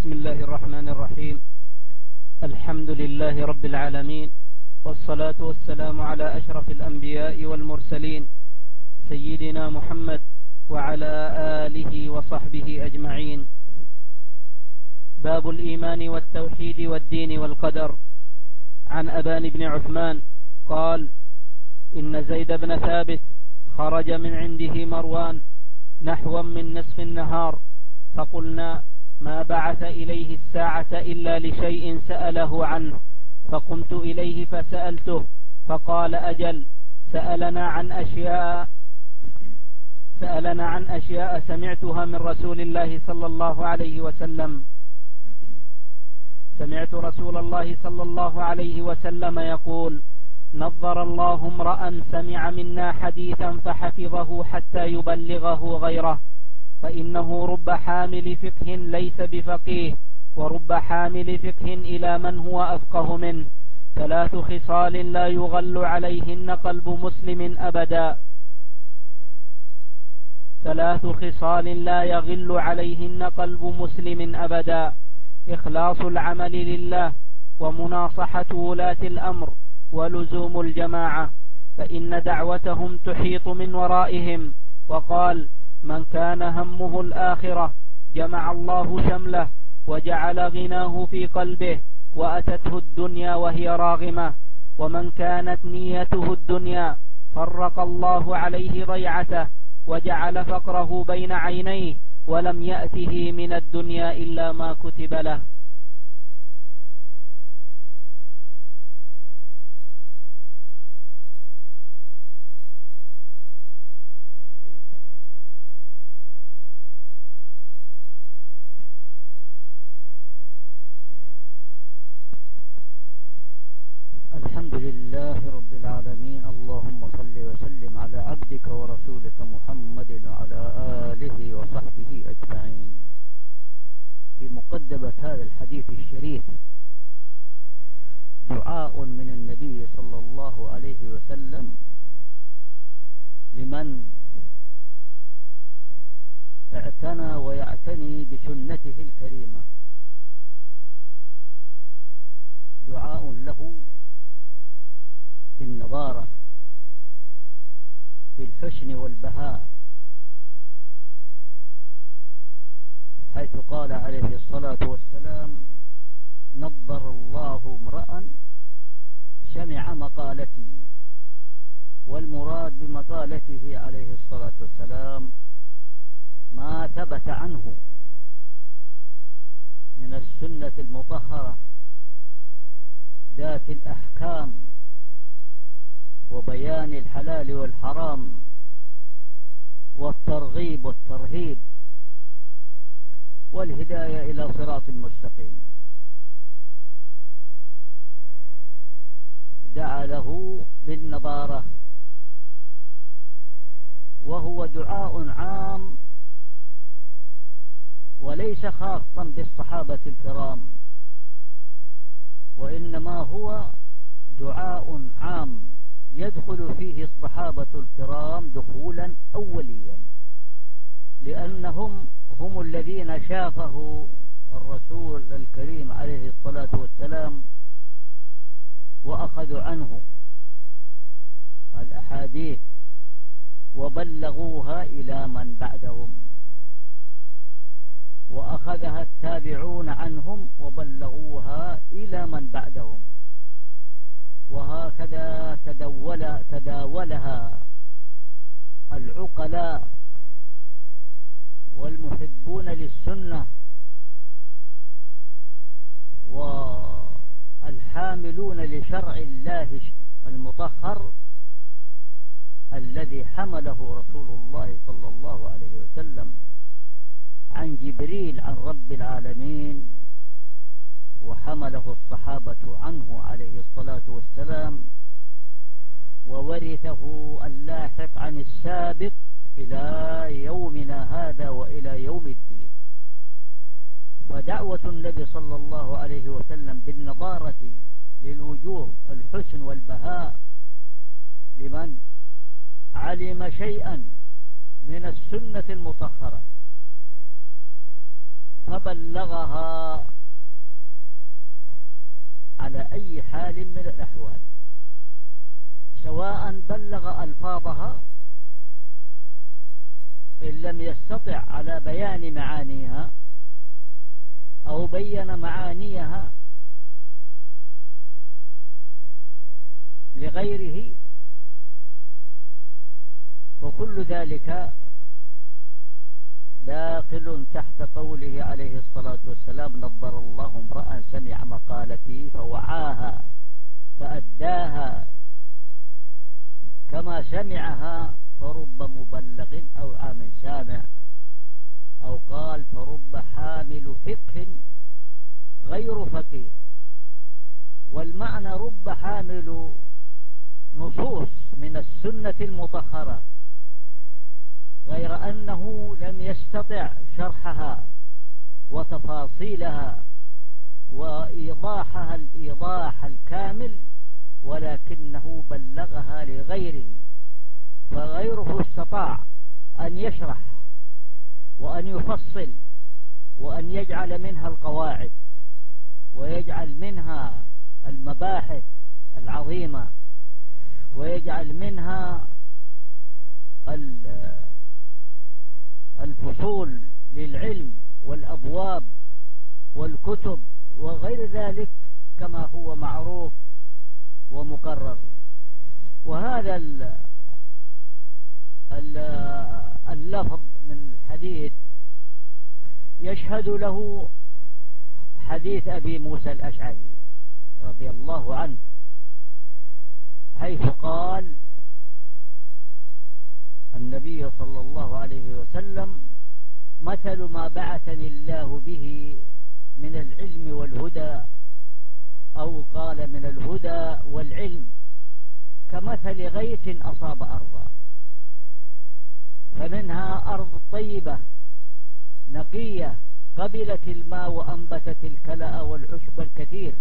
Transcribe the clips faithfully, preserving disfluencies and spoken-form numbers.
بسم الله الرحمن الرحيم. الحمد لله رب العالمين، والصلاة والسلام على أشرف الأنبياء والمرسلين سيدنا محمد وعلى آله وصحبه أجمعين. باب الإيمان والتوحيد والدين والقدر. عن أبان بن عثمان قال: إن زيد بن ثابت خرج من عنده مروان نحوا من نصف النهار، فقلنا: ما بعث إليه الساعة إلا لشيء سأله عنه، فقمت إليه فسألته فقال: أجل، سألنا عن أشياء سألنا عن أشياء سمعتها من رسول الله صلى الله عليه وسلم سمعت رسول الله صلى الله عليه وسلم يقول: نظر الله امرأ سمع منا حديثا فحفظه حتى يبلغه غيره، فإنه رب حامل فقه ليس بفقيه، ورب حامل فقه إلى من هو أفقه منه. ثلاث خصال لا يغل عليهن قلب مسلم أبدا ثلاث خصال لا يغل عليهن قلب مسلم أبدا: إخلاص العمل لله، ومناصحة ولاة الأمر، ولزوم الجماعة، فإن دعوتهم تحيط من ورائهم. وقال: من كان همه الآخرة جمع الله شمله وجعل غناه في قلبه، وأتته الدنيا وهي راغمة. ومن كانت نيته الدنيا فرق الله عليه ضيعته، وجعل فقره بين عينيه، ولم يأته من الدنيا إلا ما كتب له. الحمد لله رب العالمين، اللهم صل وسلم على عبدك ورسولك محمد وعلى آله وصحبه أجمعين. في مقدمة هذا الحديث الشريف دعاء من النبي صلى الله عليه وسلم لمن اعتنى ويعتني بسنته الكريمة، دعاء له بالنضارة في الحسن والبهاء، حيث قال عليه الصلاة والسلام: نظر الله امرأ سمع مقالتي. والمراد بمقالته عليه الصلاة والسلام ما ثبت عنه من السنة المطهرة ذات الأحكام وبيان الحلال والحرام والترغيب والترهيب والهداية إلى صراط مستقيم. دعا له بالنظارة، وهو دعاء عام وليس خاصا بالصحابة الكرام، وإنما هو دعاء عام يدخل فيه الصحابة الكرام دخولا أوليا، لأنهم هم الذين شافه الرسول الكريم عليه الصلاة والسلام وأخذوا عنه الأحاديث وبلغوها إلى من بعدهم، وأخذها التابعون عنهم وبلغوها إلى من بعدهم، وهكذا تدول تداولها العقلاء والمحبون للسنة والحاملون لشرع الله المطهر الذي حمله رسول الله صلى الله عليه وسلم عن جبريل عن رب العالمين، وحمله الصحابة عنه عليه الصلاة والسلام، وورثه اللاحق عن السابق إلى يومنا هذا وإلى يوم الدين. فدعوة النبي صلى الله عليه وسلم بالنظارة للوجوه الحسن والبهاء لمن علم شيئا من السنة المطهرة فبلغها على أي حال من الأحوال، سواء بلغ ألفاظها إن لم يستطع على بيان معانيها أو بين معانيها لغيره، وكل ذلك داخل تحت قوله عليه الصلاة والسلام: نظر الله امرأ سمع مقالتي فوعاها فأداها كما سمعها، فرب مبلغ أو عام سامع، أو قال فرب حامل فقه غير فقيه. والمعنى رب حامل نصوص من السنة المطهرة، غير أنه لم يستطع شرحها وتفاصيلها وإيضاحها الإيضاح الكامل، ولكنه بلغها لغيره، فغيره استطاع أن يشرح وأن يفصل وأن يجعل منها القواعد ويجعل منها المباحث العظيمة ويجعل منها الفصول للعلم والأبواب والكتب وغير ذلك كما هو معروف ومقرر. وهذا اللفظ من الحديث يشهد له حديث أبي موسى الأشعري رضي الله عنه، حيث قال النبي صلى الله عليه وسلم: مثل ما بعثني الله به من العلم والهدى، أو قال من الهدى والعلم، كمثل غيث أصاب أرضا، فمنها أرض طيبة نقية قبلت الماء وأنبتت الكلأ والعشب الكثير،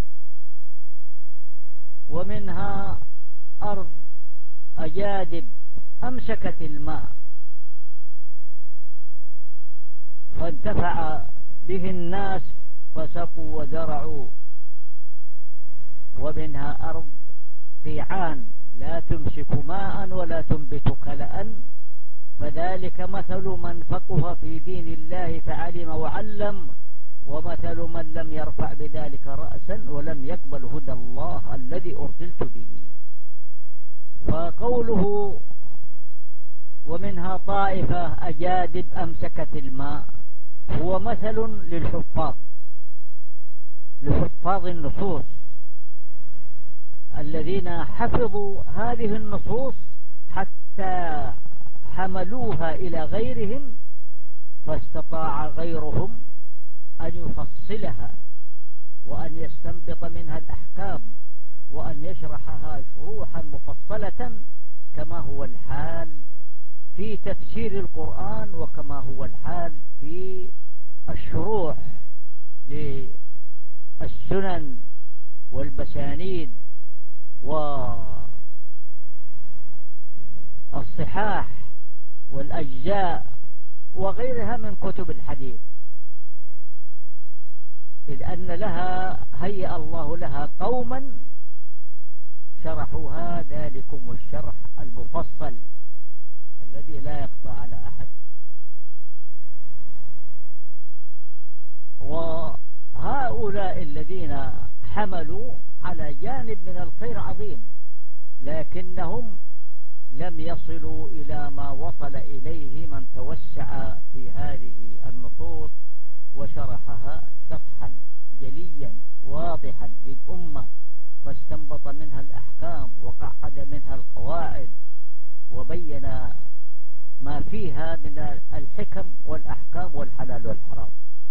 ومنها أرض أجادب أمسكت الماء فانتفع به الناس فسقوا وزرعوا، ومنها أرض قيعان لا تمسك ماء ولا تنبت كلأ، فذلك مثل من فقه في دين الله فعلم وعلم، ومثل من لم يرفع بذلك رأسا ولم يقبل هدى الله الذي أرسلت به. فقوله ومنها طائفة أجادب أمسكت الماء هو مثل للحفاظ، لحفاظ النصوص الذين حفظوا هذه النصوص حتى حملوها إلى غيرهم، فاستطاع غيرهم أن يفصلها وأن يستنبط منها الأحكام وأن يشرحها شروحا مفصلة، كما هو الحال في تفسير القرآن وكما هو الحال في الشروح للسنن والبسانيد والصحاح والأجزاء وغيرها من كتب الحديث، إذ أن لها هيأ الله لها قوما شرحوها ذلكم الشرح المفصل الذي لا يخفى على أحد. وهؤلاء الذين حملوا على جانب من الخير عظيم، لكنهم لم يصلوا إلى ما وصل إليه من توسع في هذه النصوص وشرحها شرحا جليا واضحا للأمة، فاستنبط منها الأحكام وقعد منها القواعد وبين ما فيها من الحكم والأحكام والحلال والحرام.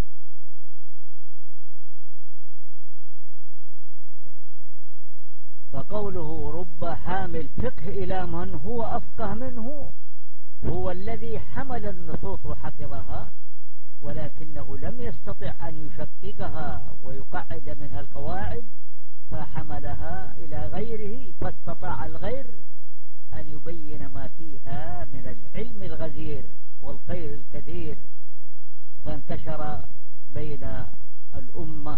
فقوله رب حامل فقه إلى من هو أفقه منه هو الذي حمل النصوص وحفظها، ولكنه لم يستطع أن يشققها ويقعد منها القواعد، فحملها إلى غيره، فاستطاع الغير أن يبين ما فيها من العلم الغزير والخير الكثير، فانتشر بين الأمة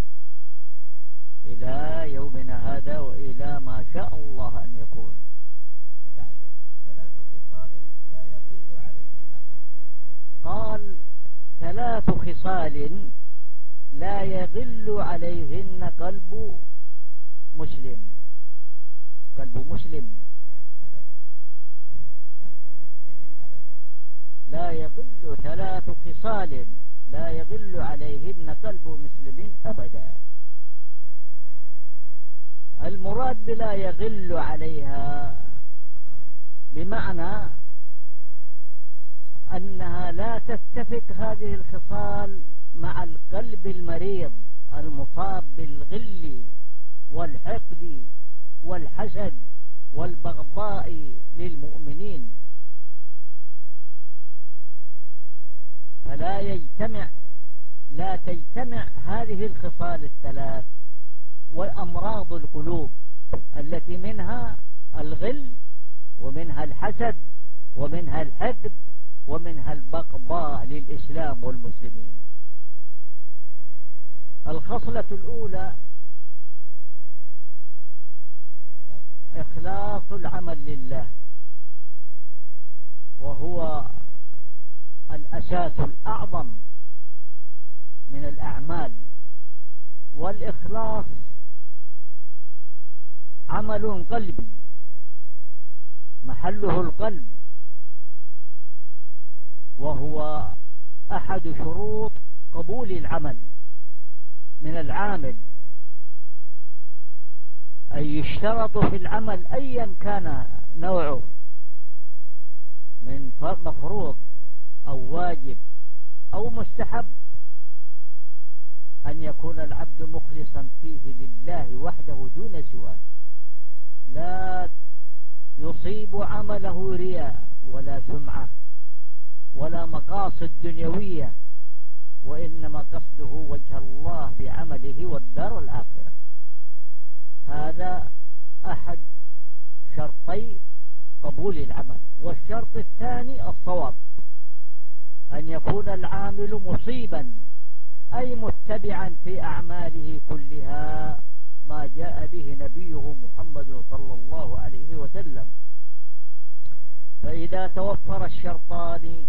إلى يومنا هذا وإلى ما شاء الله أن يكون. بعد ثلاث خصال لا يغل عليهن قلب مسلم. قال ثلاث خصال لا يغل عليهن قلب مسلم. قلب مسلم أبدا. قلب مسلم أبدا. لا يغل ثلاث خصال لا يغل عليهن قلب مسلم أبدا. المراد بلا يغل عليها بمعنى أنها لا تتفق هذه الخصال مع القلب المريض المصاب بالغل والحقد والحسد والبغضاء للمؤمنين، فلا يجتمع لا تجتمع هذه الخصال الثلاث وأمراض القلوب التي منها الغل ومنها الحسد ومنها الحقد ومنها البغضاء للإسلام والمسلمين. الخصلة الأولى إخلاص العمل لله، وهو الأساس الأعظم من الأعمال. والإخلاص عمل قلبي محله القلب، وهو أحد شروط قبول العمل من العامل، أي يشترط في العمل أيا كان نوعه من مفروض أو واجب أو مستحب أن يكون العبد مخلصا فيه لله وحده دون سواه، لا يصيب عمله رياء ولا سمعة ولا مقاصد دنيوية، وإنما قصده وجه الله بعمله والدار الآخرة. هذا أحد شرطي قبول العمل. والشرط الثاني الصواب، أن يكون العامل مصيبا أي متبعا في أعماله كلها ما جاء به نبيه محمد صلى الله عليه وسلم. فإذا توفر الشرطان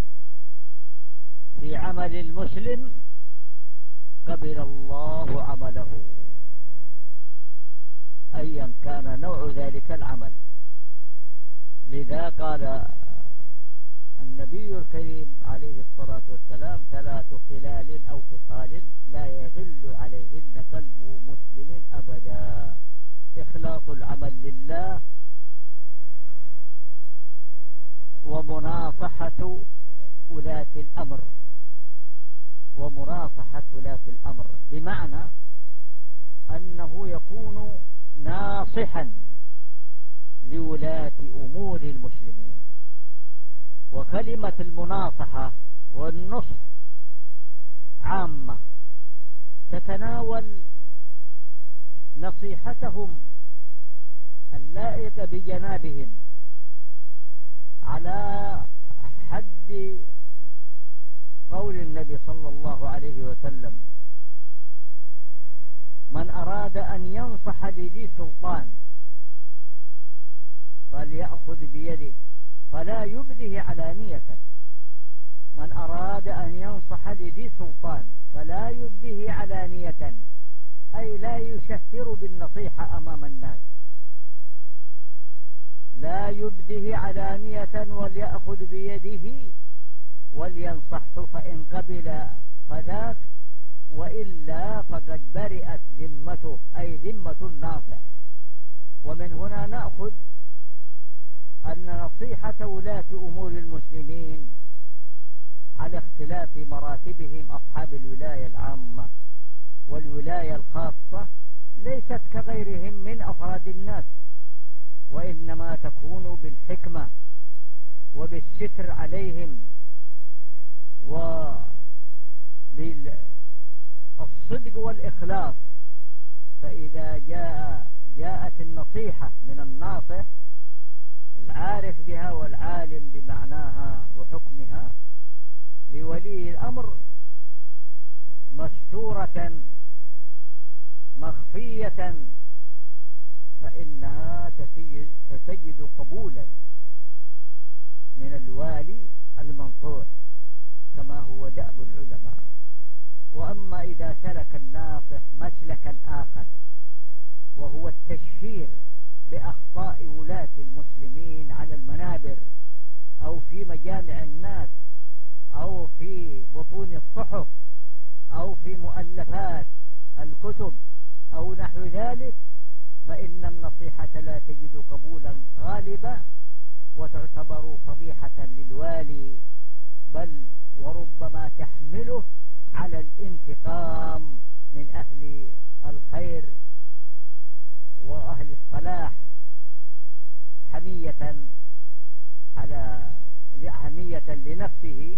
في عمل المسلم قبل الله عمله أيا كان نوع ذلك العمل. لذا قال النبي الكريم عليه الصلاة والسلام: ثلاث خلال أو خصال لا يغل عليهن قلب مسلم أبدا: إخلاص العمل لله، ومناصحة ولاة الأمر ومناصحة ولاة الأمر بمعنى أنه يكون ناصحا لولاة أمور المسلمين. وكلمة المناصحة والنصح عامة تتناول نصيحتهم اللائقة بجنابهم على حد قول النبي صلى الله عليه وسلم: من أراد أن ينصح لذي سلطان فليأخذ بيده فلا يبده علانية. من أراد أن ينصح لذي سلطان فلا يبده علانية، أي لا يشهر بالنصيحة أمام الناس، لا يبده علانية، وليأخذ بيده ولينصحه، فإن قبل فذاك، وإلا فقد برئت ذمته، أي ذمة الناصح. ومن هنا نأخذ أن نصيحة ولاة أمور المسلمين على اختلاف مراتبهم أصحاب الولاية العامة والولاية الخاصة ليست كغيرهم من أفراد الناس، وإنما تكون بالحكمة وبالستر عليهم وبالصدق والإخلاص. فإذا جاء جاءت النصيحة من الناصح العارف بها والعالم بمعناها وحكمها لولي الأمر مستورة مخفية فإنها ستجد قبولا من الوالي المنصوح كما هو دأب العلماء. وأما إذا سلك الناصح مسلكا آخر وهو التشهير بأخطاء ولاة المسلمين على المنابر أو في مجامع الناس أو في بطون الصحف أو في مؤلفات الكتب أو نحو ذلك، فإن النصيحة لا تجد قبولا غالبا وتعتبر فضيحة للوالي، بل وربما تحمله على الانتقام من أهل الخير وأهل الصلاح حمية على حمية لنفسه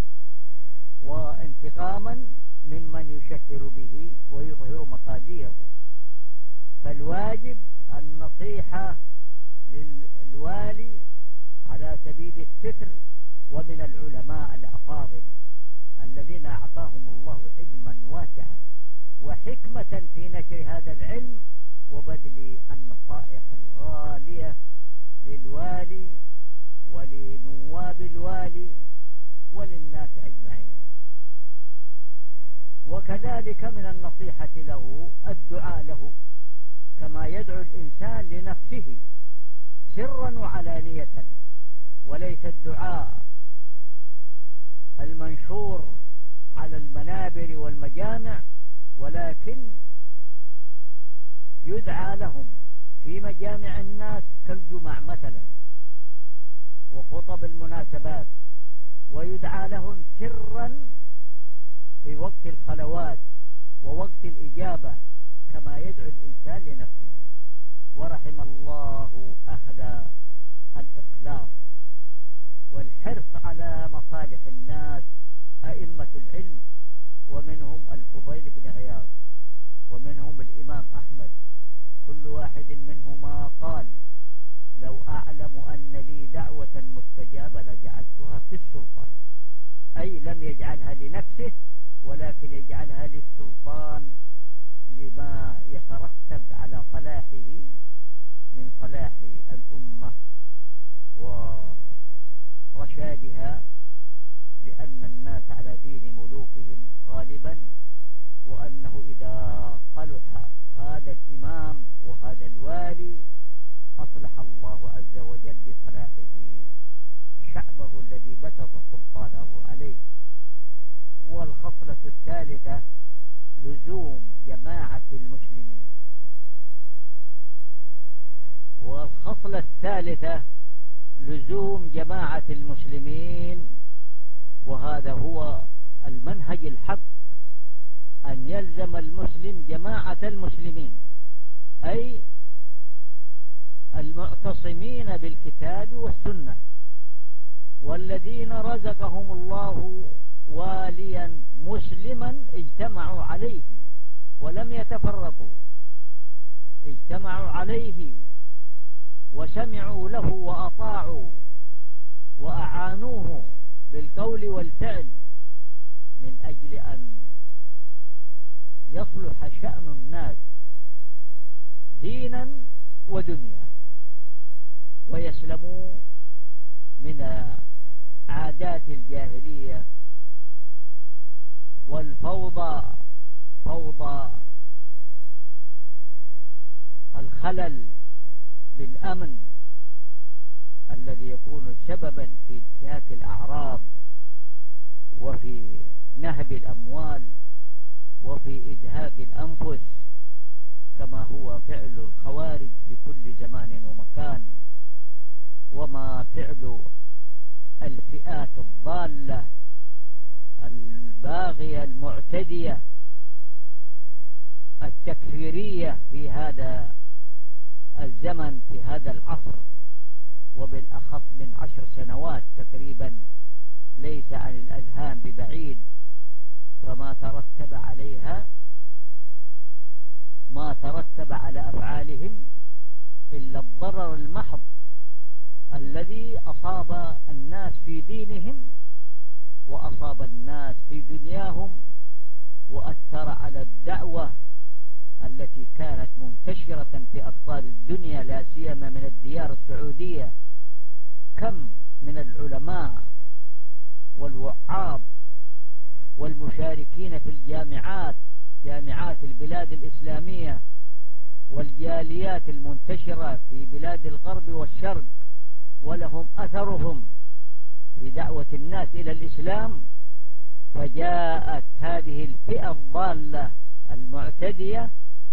وانتقاما ممن يشهر به ويظهر مقاليه. فالواجب النصيحة للوالي على سبيل الستر، ومن العلماء الأفاضل الذين أعطاهم الله علما واسعا وحكمة في نشر هذا العلم وبذل النصائح الغالية للوالي ولنواب الوالي وللناس أجمعين. وكذلك من النصيحة له الدعاء له كما يدعو الإنسان لنفسه سرا وعلانية، وليس الدعاء المنشور على المنابر والمجامع، ولكن يدعى لهم في مجامع الناس كالجمع مثلا وخطب المناسبات، ويدعى لهم سرا في وقت الخلوات ووقت الإجابة كما يدعو الإنسان لنفسه. ورحم الله أهل الإخلاص والحرص على مصالح الناس أئمة العلم، ومنهم الفضيل بن عياض ومنهم الإمام أحمد، كل واحد منهما قال: لو أعلم أن لي دعوة مستجابة لجعلتها في السلطان، أي لم يجعلها لنفسه ولكن يجعلها للسلطان لما يترتب على صلاحه من صلاح الأمة ورشادها، لأن الناس على دين ملوكهم غالبا، وأنه إذا صلح هذا الإمام وهذا الوالي أصلح الله عز وجل بصلاحه شعبه الذي بسط سلطانه عليه. والخصلة الثالثة لزوم جماعة المسلمين. والخصلة الثالثة لزوم جماعة المسلمين، وهذا هو المنهج الحق، أن يلزم المسلم جماعة المسلمين، أي المعتصمين بالكتاب والسنة، والذين رزقهم الله واليا مسلما اجتمعوا عليه ولم يتفرقوا، اجتمعوا عليه وسمعوا له وأطاعوا وأعانوه بالقول والفعل من أجل أن يصلح شأن الناس دينا ودنيا، ويسلموا من عادات الجاهلية والفوضى، فوضى الخلل بالأمن الذي يكون سببا في انتهاك الأعراض وفي نهب الأموال وفي إزهاق الأنفس، كما هو فعل الخوارج في كل زمان ومكان، وما فعل الفئات الضالة الباغية المعتدية التكفيرية في هذا الزمن في هذا العصر، وبالأخص من عشر سنوات تقريبا ليس عن الأذهان ببعيد. فما ترتب عليها ما ترتب على أفعالهم إلا الضرر المحض الذي أصاب الناس في دينهم وأصاب الناس في دنياهم وأثر على الدعوة التي كانت منتشرة في أقطار الدنيا لا سيما من الديار السعودية. كم من العلماء والوعاظ والمشاركين في الجامعات، جامعات البلاد الإسلامية والجاليات المنتشرة في بلاد الغرب والشرق، ولهم أثرهم في دعوة الناس إلى الإسلام. فجاءت هذه الفئة الضالة المعتدية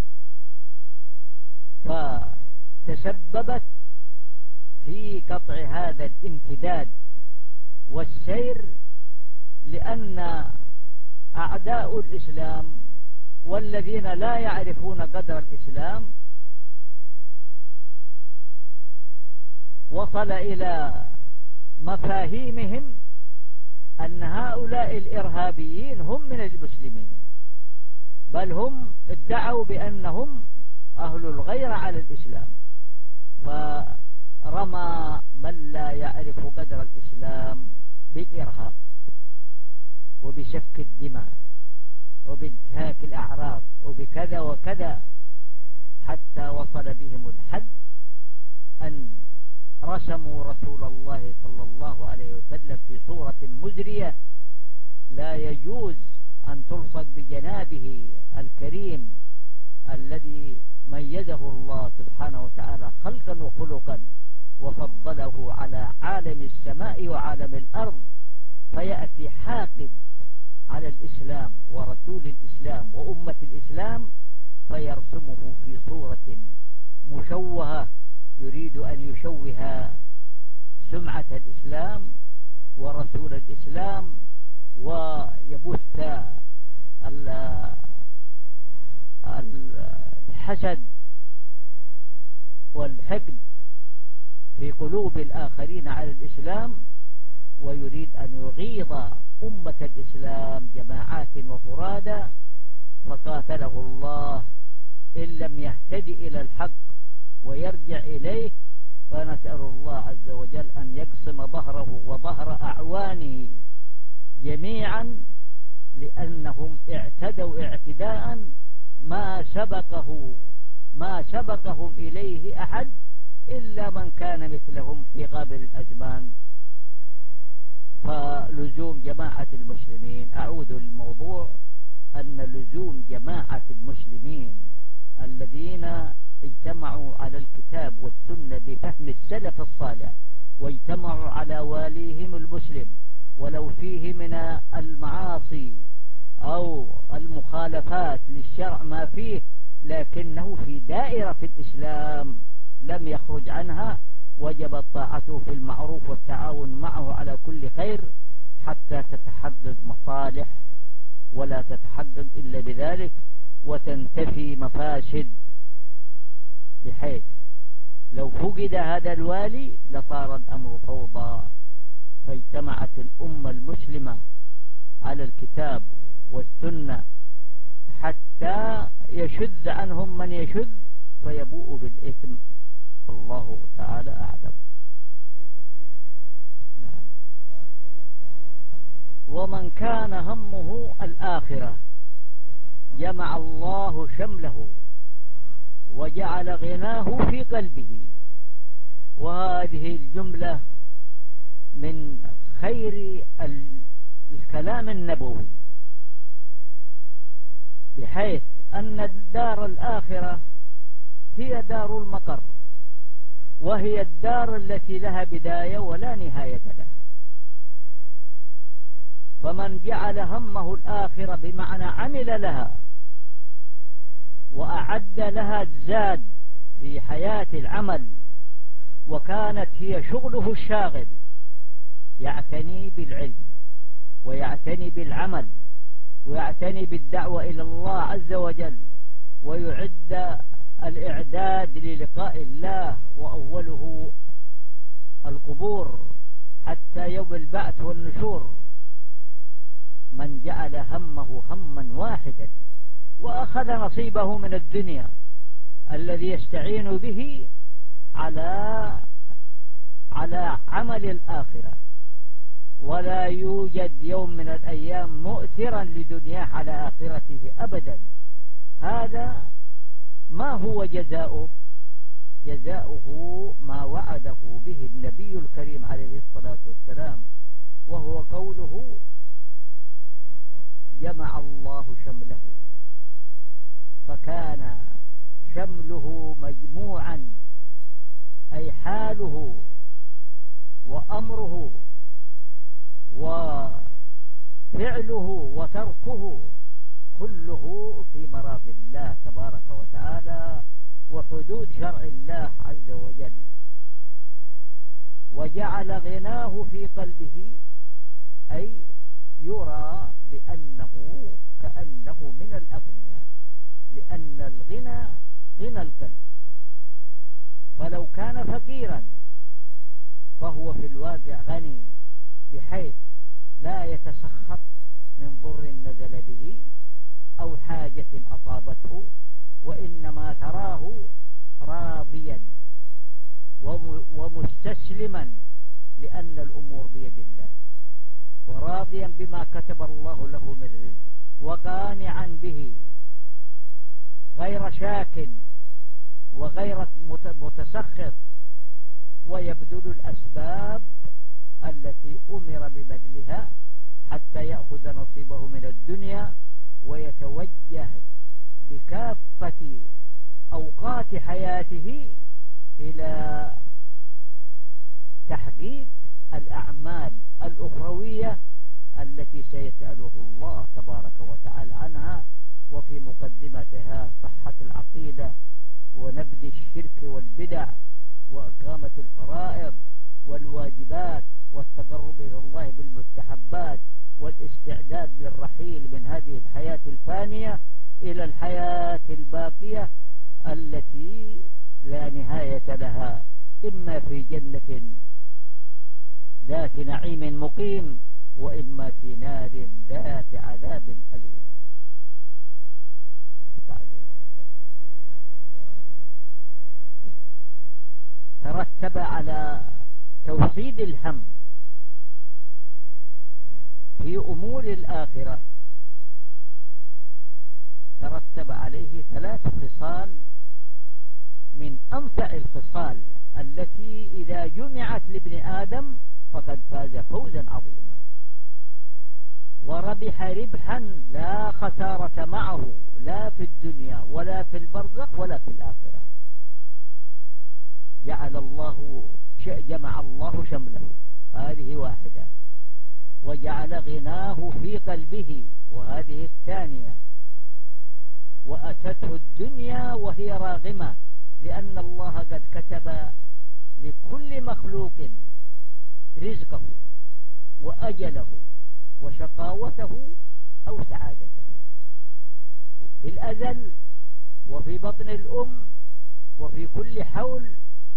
فتسببت في قطع هذا الامتداد والسير، لأن أعداء الإسلام والذين لا يعرفون قدر الإسلام وصل إلى مفاهيمهم أن هؤلاء الإرهابيين هم من المسلمين، بل هم ادعوا بأنهم أهل الغيرة على الإسلام. فرمى من لا يعرف قدر الإسلام بالإرهاب وبسفك الدماء وبانتهاك الأعراض وبكذا وكذا، حتى وصل بهم الحد أن رسموا رسول الله صلى الله عليه وسلم في صورة مزرية لا يجوز أن تلصق بجنابه الكريم الذي ميزه الله سبحانه وتعالى خلقا وخلقا وفضله على عالم السماء وعالم الأرض، فيأتي حاقد على الإسلام ورسول الإسلام وأمة الإسلام فيرسمه في صورة مشوهة يريد أن يشوه سمعة الإسلام ورسول الإسلام ويبث الحسد والحقد في قلوب الآخرين على الإسلام، ويريد أن يغيظ أمة الإسلام جماعات وفرادا. فقاتله الله إن لم يهتدي إلى الحق ويرجع إليه، فنسأل الله عز وجل أن يقسم ظهره وظهر أعوانه جميعا، لأنهم اعتدوا اعتداء ما سبقه ما سبقهم إليه أحد إلا من كان مثلهم في قابل الأزمان. فلزوم جماعة المسلمين، أعود للموضوع، أن لزوم جماعة المسلمين الذين اجتمعوا على الكتاب والسنة بفهم السلف الصالح واجتمعوا على واليهم المسلم، ولو فيه من المعاصي أو المخالفات للشرع ما فيه، لكنه في دائرة في الإسلام لم يخرج عنها، وجب طاعته في المعروف والتعاون معه على كل خير حتى تتحقق مصالح، ولا تتحقق إلا بذلك، وتنتفي مفاسد، بحيث لو فقد هذا الوالي لصار الأمر فوضى. فاجتمعت الأمة المسلمة على الكتاب والسنة حتى يشذ عنهم من يشذ فيبوء بالإثم. الله تعالى أعلم. نعم. ومن كان همه الآخرة جمع الله شمله وجعل غناه في قلبه. وهذه الجملة من خير الكلام النبوي، بحيث أن الدار الآخرة هي دار المقر، وهي الدار التي لها بداية ولا نهاية لها. فمن جعل همه الآخرة بمعنى عمل لها وأعد لها الزاد في حياة العمل، وكانت هي شغله الشاغل، يعتني بالعلم ويعتني بالعمل ويعتني بالدعوة إلى الله عز وجل، ويعد الإعداد للقاء الله، وأوله القبور حتى يوم البعث والنشور. من جعل همه هما واحدا وأخذ نصيبه من الدنيا الذي يستعين به على على عمل الآخرة، ولا يوجد يوم من الأيام مؤثرا لدنياه على آخرته أبدا. هذا ما هو جزاؤه؟ جزاؤه ما وعده به النبي الكريم عليه الصلاة والسلام، وهو قوله جمع الله شمله، فكان شمله مجموعا، أي حاله وأمره وفعله وتركه كله في مراضي الله تبارك وتعالى وحدود شرع الله عز وجل. وجعل غناه في قلبه، أي يرى بأنه كأنه من الأغنياء، لأن الغنى غنى القلب، فلو كان فقيرا فهو في الواقع غني، بحيث لا يتسخط من ضر نزل به أو حاجة أصابته، وإنما تراه راضيا ومستسلما لأن الأمور بيد الله، وراضيا بما كتب الله له من رزق، وقانعا به غير شاك وغير متسخط، ويبذل الأسباب التي أمر ببذلها حتى يأخذ نصيبه من الدنيا، ويتوجه بكافة أوقات حياته إلى تحقيق الأعمال الأخروية التي سيسأله الله تبارك وتعالى عنها، وفي مقدمتها صحة العقيدة ونبذ الشرك والبدع وإقامة الفرائض والواجبات والتقرب إلى الله بالمستحبات والاستعداد للرحيل من هذه الحياة الفانية إلى الحياة الباقية التي لا نهاية لها، إما في جنة ذات نعيم مقيم، وإما في نار ذات عذاب أليم. ترتب على توحيد الهم في أمور الآخرة، ترتب عليه ثلاث خصال من أنفع الخصال التي إذا جمعت لابن آدم فقد فاز فوزا عظيما وربح ربحا لا خسارة معه، لا في الدنيا ولا في البرزخ ولا في الآخرة. جعل الله جمع الله شمله، هذه واحدة، وجعل غناه في قلبه، وهذه الثانية، وأتته الدنيا وهي راغمة، لأن الله قد كتب لكل مخلوق رزقه وأجله وشقاوته أو سعادته في الأزل وفي بطن الأم وفي كل حول،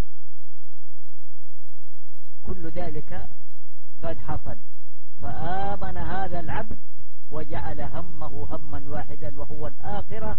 كل ذلك قد حصل. فآمن هذا العبد وجعل همه هما واحدا وهو الآخرة،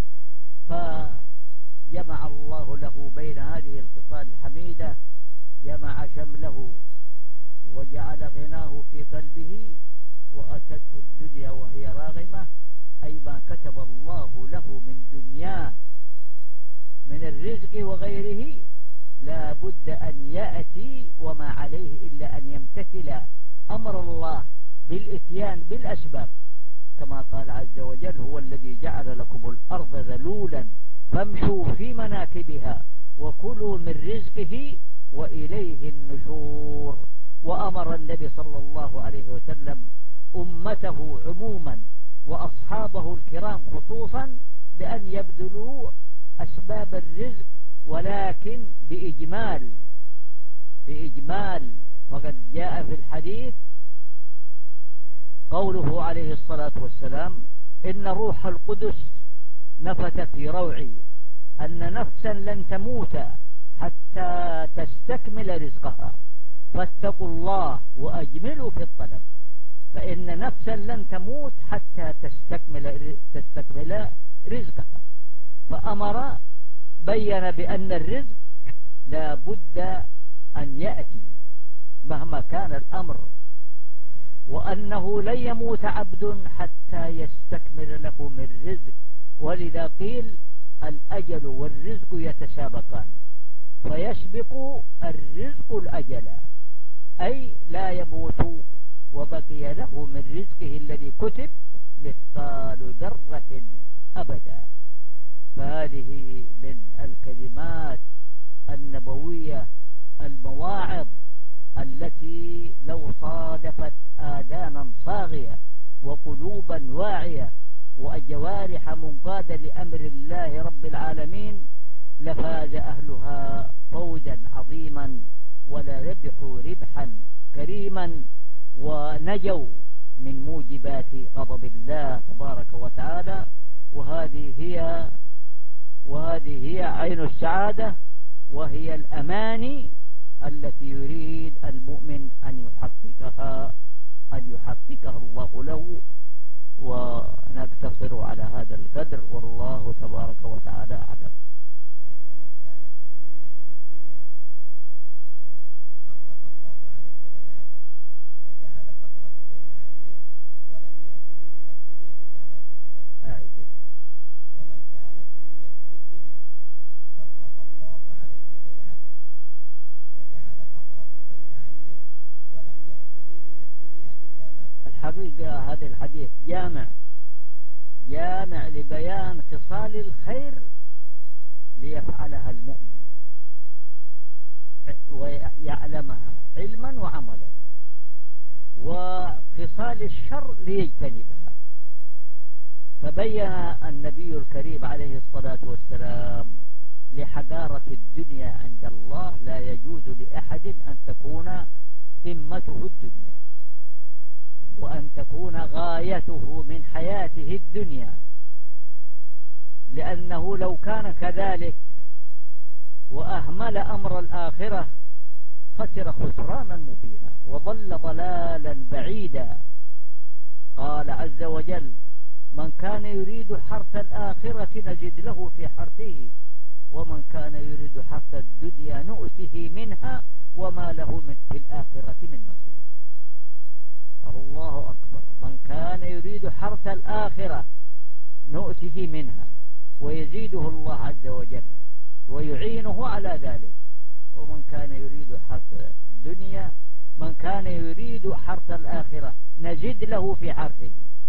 فجمع الله له بين هذه الخصال الحميدة، جمع شمله وجعل غناه في قلبه، وأتته الدنيا وهي راغمة، أي ما كتب الله له من دنياه من الرزق وغيره لا بد أن يأتي، وما عليه إلا أن يمتثل أمر الله بالإتيان بالأسباب، كما قال عز وجل: هو الذي جعل لكم الأرض ذلولا فامشوا في مناكبها وكلوا من رزقه وإليه النشور. وأمر النبي صلى الله عليه وسلم أمته عموما وأصحابه الكرام خصوصا بأن يبذلوا أسباب الرزق، ولكن بإجمال بإجمال فقد جاء في الحديث قوله عليه الصلاة والسلام: إن روح القدس نفث في روعي أن نفسا لن تموت حتى تستكمل رزقها، فاتقوا الله وأجملوا في الطلب، فإن نفسا لن تموت حتى تستكمل تستكمل رزقها. فأمر بين بأن الرزق لا بد أن يأتي مهما كان الأمر، وأنه لن يموت عبد حتى يستكمل له من رزق، ولذا قيل الأجل والرزق يتسابقان، فيسبق الرزق الأجل، أي لا يموت وبقي له من رزقه الذي كتب مثقال ذرة أبدا. فهذه من الكلمات النبوية المواعظ التي لو صادفت آذانا صاغية وقلوبا واعية وجوارح منقادة لأمر الله رب العالمين لفاز أهلها فوزا عظيما، ولربحوا ربحا كريما، ونجوا من موجبات غضب الله تبارك وتعالى. وهذه هي وهذه هي عين السعادة، وهي الأماني التي يريد المؤمن أن يحققها أن يحققها الله له. ونقتصر على هذا القدر، والله تبارك وتعالى أعلم. ومن كانت نيته الدنيا فرق الله عليه ضيعته وجعل فقره بين عينيه ولم يأته من الدنيا إلا ما كتب له. أعد. ومن كانت نيته الدنيا فرق الله عليه ضيعته وجعل فقره بين عينيه ولم يأته من الدنيا إلا ما كتب له. الحقيقة هذا الحديث جامع جامع لبيان خصال الخير ليفعلها المؤمن ويعلمها علما وعملا، وخصال الشر ليجتنبها. فبين النبي الكريم عليه الصلاة والسلام لحقارة الدنيا عند الله لا يجوز لأحد أن تكون همته الدنيا، وأن تكون غايته من حياته الدنيا، لأنه لو كان كذلك وأهمل أمر الآخرة خسر خسرانا مبينا وضل ضلالا بعيدا. قال عز وجل: من كان يريد حرث الآخرة نجد له في حرثه ومن كان يريد حرث الدنيا نؤته منها وما له من في الآخرة من نصيب. الله أكبر. من كان يريد حرث الآخرة نؤته منها ويزيده الله عز وجل ويعينه على ذلك. ومن كان يريد حرث الدنيا من كان يريد حرث الآخرة نزد له في حرثه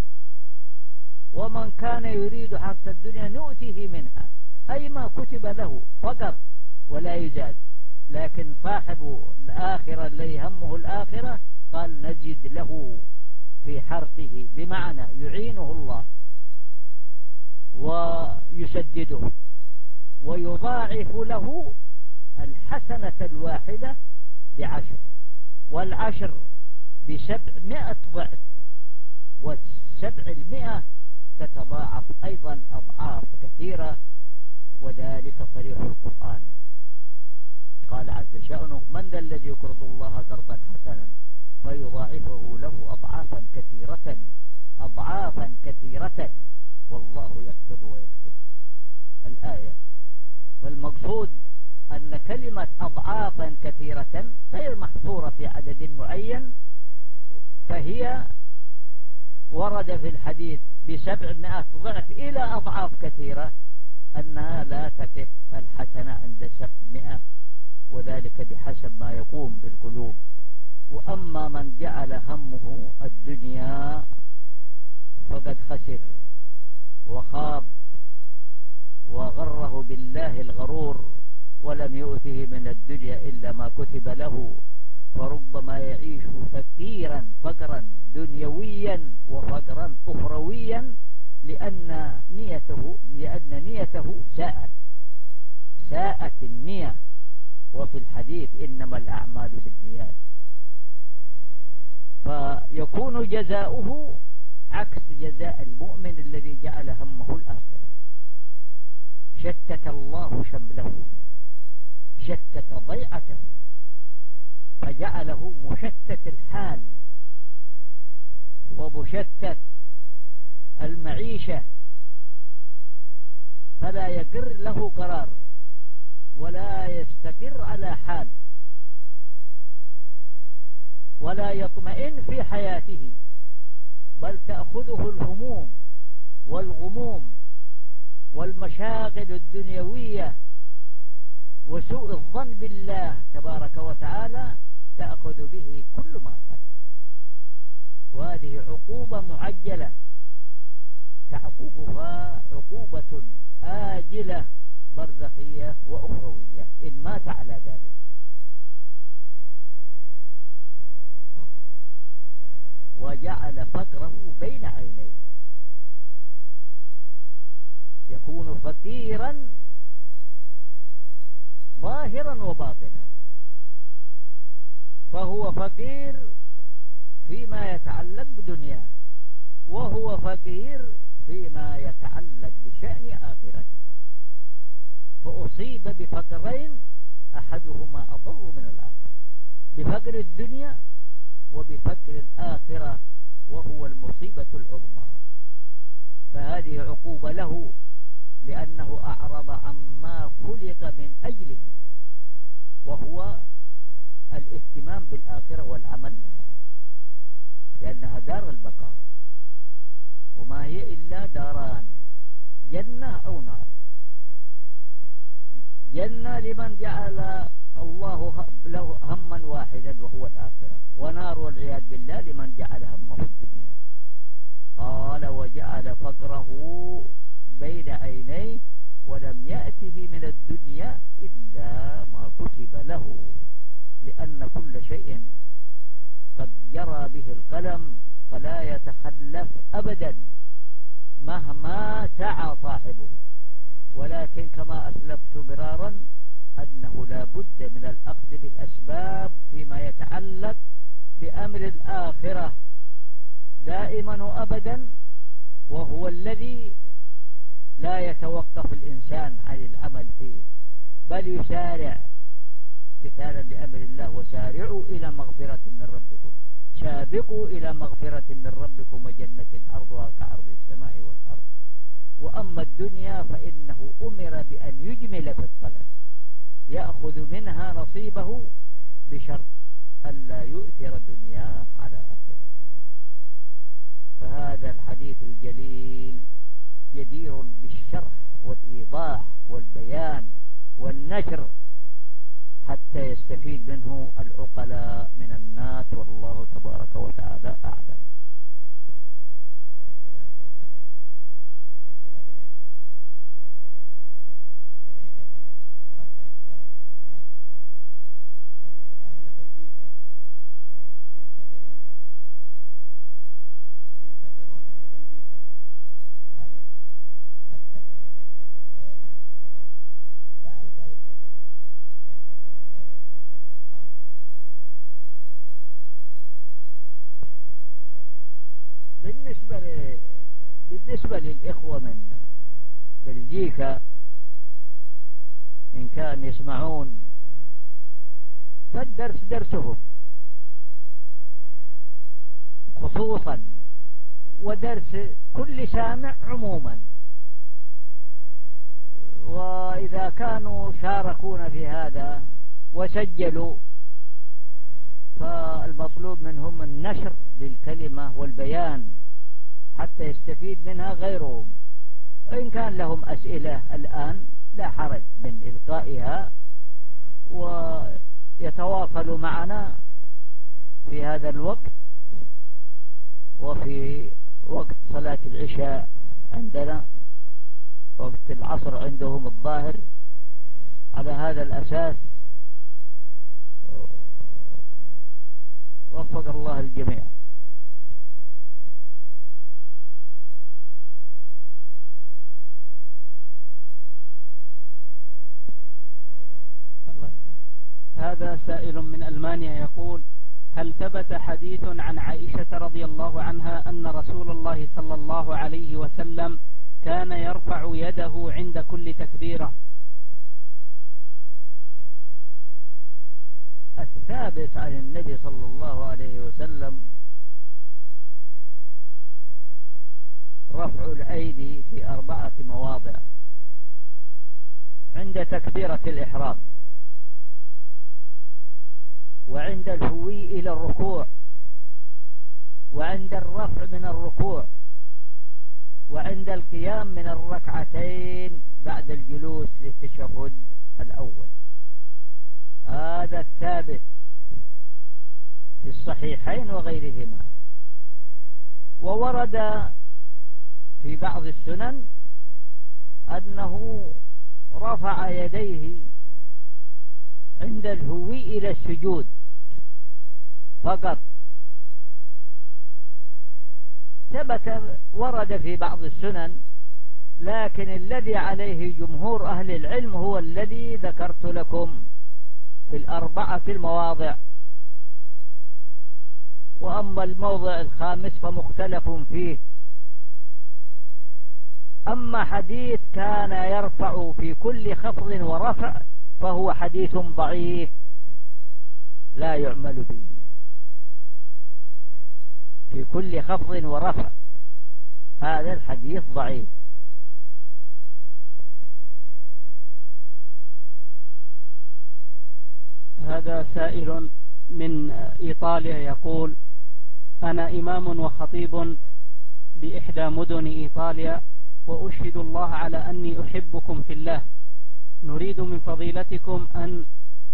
ومن كان يريد حرث الدنيا نؤته منها، أي ما كتب له فقط ولا يزاد. لكن صاحب الآخرة اللي يهمه الآخرة قال نزد له في حرثه، بمعنى يعينه الله ويسدده ويضاعف له الحسنة الواحدة بعشر، والعشر بسبعمائة ضعف، والسبعمائة تتضاعف أيضا أضعاف كثيرة، وذلك صريح القرآن. قال عز شأنه: من ذا الذي يقرض الله قرضا حسنا فيضاعفه له أضعافا كثيرة أضعافا كثيرة والله يقبض ويكتب. الآية. فالمقصود أن كلمة أضعافا كثيرة غير محصورة في عدد معين، فهي ورد في الحديث بسبعمائة ضعف إلى أضعاف كثيرة، أنها لا تكف الحسنة عند سبعمائة، وذلك بحسب ما يقوم بالقلوب. وأما من جعل همه الدنيا فقد خسر وخاب وغره بالله الغرور، ولم يؤته من الدنيا إلا ما كتب له، فربما يعيش فقيرا فقرا دنيويا وفقرا أخرويا، لأن نيته لأن نيته ساءت ساءت النية. وفي الحديث: إنما الأعمال بالنيات. فيكون جزاؤه عكس جزاء المؤمن الذي جعل همه الآخرة. شتت الله شمله، شتت ضيعته، فجعله مشتت الحال ومشتت المعيشة، فلا يقر له قرار ولا يستقر على حال. ولا يطمئن في حياته، بل تأخذه الهموم والغموم والمشاغل الدنيوية وسوء الظن بالله تبارك وتعالى، تأخذ به كل ما أخذ. وهذه عقوبة معجلة تعقبها عقوبة آجلة برزخية وأخروية إن مات على ذلك. وجعل فقره بين عينيه، يكون فقيرا ظاهرا وباطنا. فهو فقير فيما يتعلق بدنياه، وهو فقير فيما يتعلق بشأن آخرته، فأصيب بفقرين أحدهما أضر من الآخر، بفقر الدنيا وبفقر الآخرة، وهو المصيبة العظمى. فهذه عقوبة له لأنه أعرض عما خلق من أجله، وهو الاهتمام بالآخرة والعمل لها، لأنها دار البقاء، وما هي إلا داران، جنة أو نار. جنة لمن جعل الله له هما واحدا وهو الآخرة، ونار والعياذ بالله لمن جعل همه الدنيا. قال وجعل فقره بين عينيه ولم يأته من الدنيا إلا ما كتب له، لأن كل شيء قد جرى به القلم فلا يتخلف أبدا مهما سعى صاحبه. ولكن كما أسلفت مرارا أنه لا بد من الأخذ بالأسباب فيما يتعلق بأمر الآخرة دائما وأبدا، وهو الذي لا يتوقف الإنسان عن العمل فيه، بل يسارع امتثالا لأمر الله: وسارعوا إلى مغفرة من ربكم، سابقوا إلى مغفرة من ربكم وجنة عرضها كعرض السماء والأرض. وأما الدنيا فإنه أمر بأن يجمل في الطلب، يأخذ منها نصيبه بشرط ألا يؤثر دنياه على آخرته. فهذا الحديث الجليل جدير بالشرح والإيضاح والبيان والنشر حتى يستفيد منه العقلاء من الناس، والله تبارك وتعالى أعلم. بالنسبة ل... بالنسبة للإخوة من بلجيكا إن كان يسمعون، فالدرس درسهم خصوصا، ودرس كل سامع عموما. وإذا كانوا شاركون في هذا وسجلوا، فالمطلوب منهم النشر للكلمة والبيان حتى يستفيد منها غيرهم. وإن كان لهم أسئلة الآن لا حرج من إلقائها، ويتواصلوا معنا في هذا الوقت وفي وقت صلاة العشاء عندنا، وقت العصر عندهم الظاهر. على هذا الأساس وفق الله الجميع. هذا سائل من ألمانيا يقول: هل ثبت حديث عن عائشة رضي الله عنها أن رسول الله صلى الله عليه وسلم كان يرفع يده عند كل تكبيرة؟ الثابت عن النبي صلى الله عليه وسلم رفع الأيدي في أربعة مواضع: عند تكبيرة الإحرام، وعند الهوي إلى الركوع، وعند الرفع من الركوع، وعند القيام من الركعتين بعد الجلوس للتشهد الأول. هذا الثابت في الصحيحين وغيرهما. وورد في بعض السنن أنه رفع يديه عند الهوي إلى السجود فقط. ثبت ورد في بعض السنن، لكن الذي عليه جمهور أهل العلم هو الذي ذكرت لكم في الأربعة المواضع. وأما الموضع الخامس فمختلف فيه. أما حديث كان يرفع في كل خفض ورفع فهو حديث ضعيف لا يعمل به. في كل خفض ورفع هذا الحديث ضعيف. هذا سائل من إيطاليا يقول: أنا إمام وخطيب بإحدى مدن إيطاليا، وأشهد الله على أني أحبكم في الله. نريد من فضيلتكم أن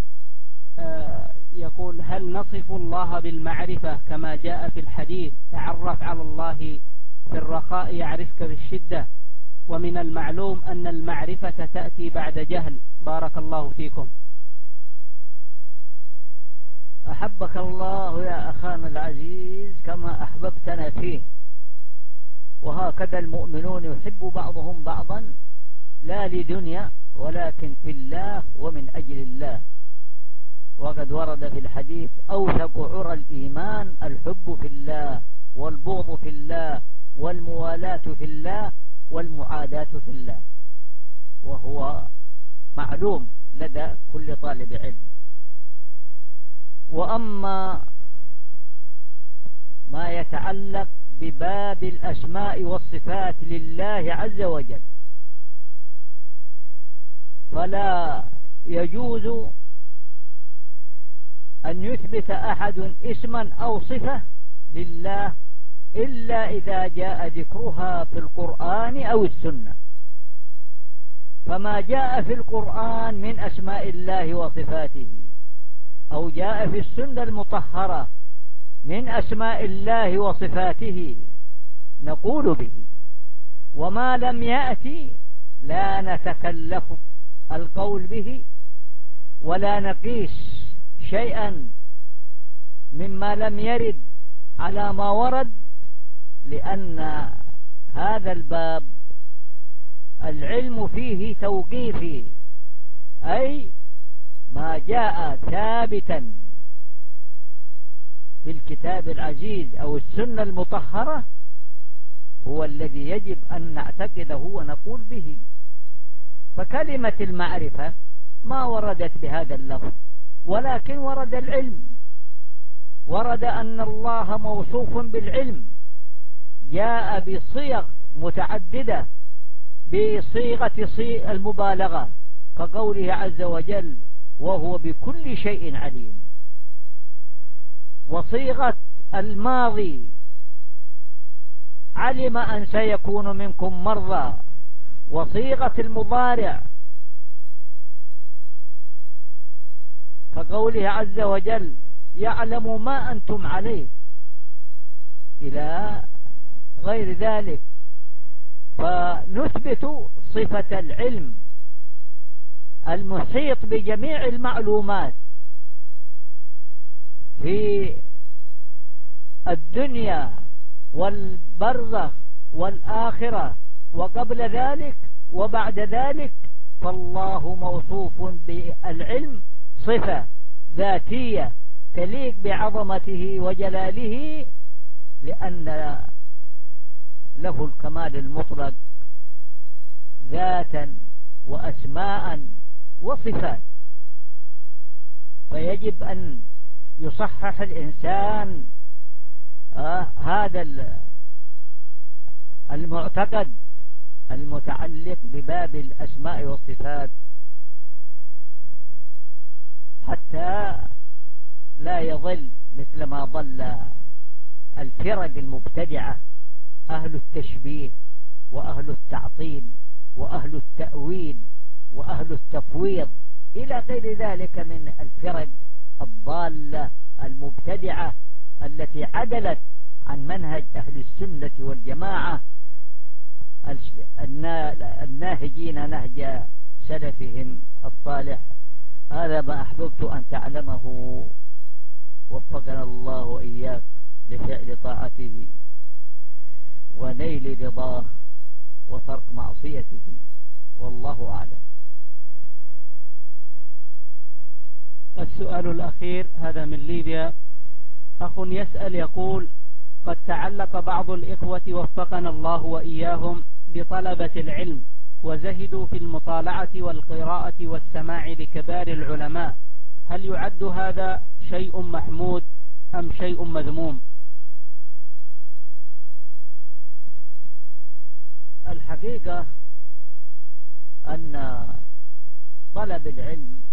يقول: هل نصف الله بالمعرفة كما جاء في الحديث تعرف على الله في الرخاء يعرفك بالشدة، ومن المعلوم أن المعرفة تأتي بعد جهل؟ بارك الله فيكم. أحبك الله يا أخانا العزيز كما أحببتنا فيه، وهكذا المؤمنون يحب بعضهم بعضا لا لدنيا ولكن في الله ومن أجل الله. وقد ورد في الحديث: أوثق عرى الإيمان الحب في الله، والبغض في الله، والموالاة في الله، والمعاداة في الله. وهو معلوم لدى كل طالب علم. وأما ما يتعلق بباب الأسماء والصفات لله عز وجل فلا يجوز أن يثبت أحد اسما أو صفة لله إلا إذا جاء ذكرها في القرآن أو السنة. فما جاء في القرآن من أسماء الله وصفاته أو جاء في السنة المطهرة من أسماء الله وصفاته نقول به، وما لم يأتي لا نتكلف القول به ولا نقيس شيئا مما لم يرد على ما ورد، لأن هذا الباب العلم فيه توقيفي، أي ما جاء ثابتا في الكتاب العزيز أو السنة المطهرة هو الذي يجب أن نعتقده ونقول به. فكلمة المعرفة ما وردت بهذا اللفظ، ولكن ورد العلم، ورد أن الله موصوف بالعلم، جاء بصيغ متعددة بصيغة صيغ المبالغة كقوله عز وجل: وهو بكل شيء عليم. وصيغة الماضي: علم أن سيكون منكم مرضى. وصيغة المضارع كقوله عز وجل: يعلم ما أنتم عليه، إلى غير ذلك. فنثبت صفة العلم المحيط بجميع المعلومات في الدنيا والبرزخ والآخرة وقبل ذلك وبعد ذلك. فالله موصوف بالعلم صفة ذاتية تليق بعظمته وجلاله، لأن له الكمال المطلق ذاتا وأسماء وصفات. فيجب أن يصحح الإنسان آه هذا المعتقد المتعلق بباب الأسماء والصفات، حتى لا يضل مثل ما ضل الفرق المبتدعة، أهل التشبيه وأهل التعطيل وأهل التأويل وأهل التفويض إلى غير ذلك من الفرق الضالة المبتدعة التي عدلت عن منهج أهل السنة والجماعة الناهجين نهج سلفهم الصالح. هذا ما أحببت أن تعلمه، وفقنا الله وإياك لفعل طاعته ونيل رضاه وترك معصيته، والله أعلم. السؤال الأخير هذا من ليبيا، أخ يسأل يقول: قد تعلق بعض الإخوة وفقنا الله وإياهم بطلبة العلم وزهدوا في المطالعة والقراءة والسماع لكبار العلماء، هل يعد هذا شيء محمود أم شيء مذموم؟ الحقيقة أن طلب العلم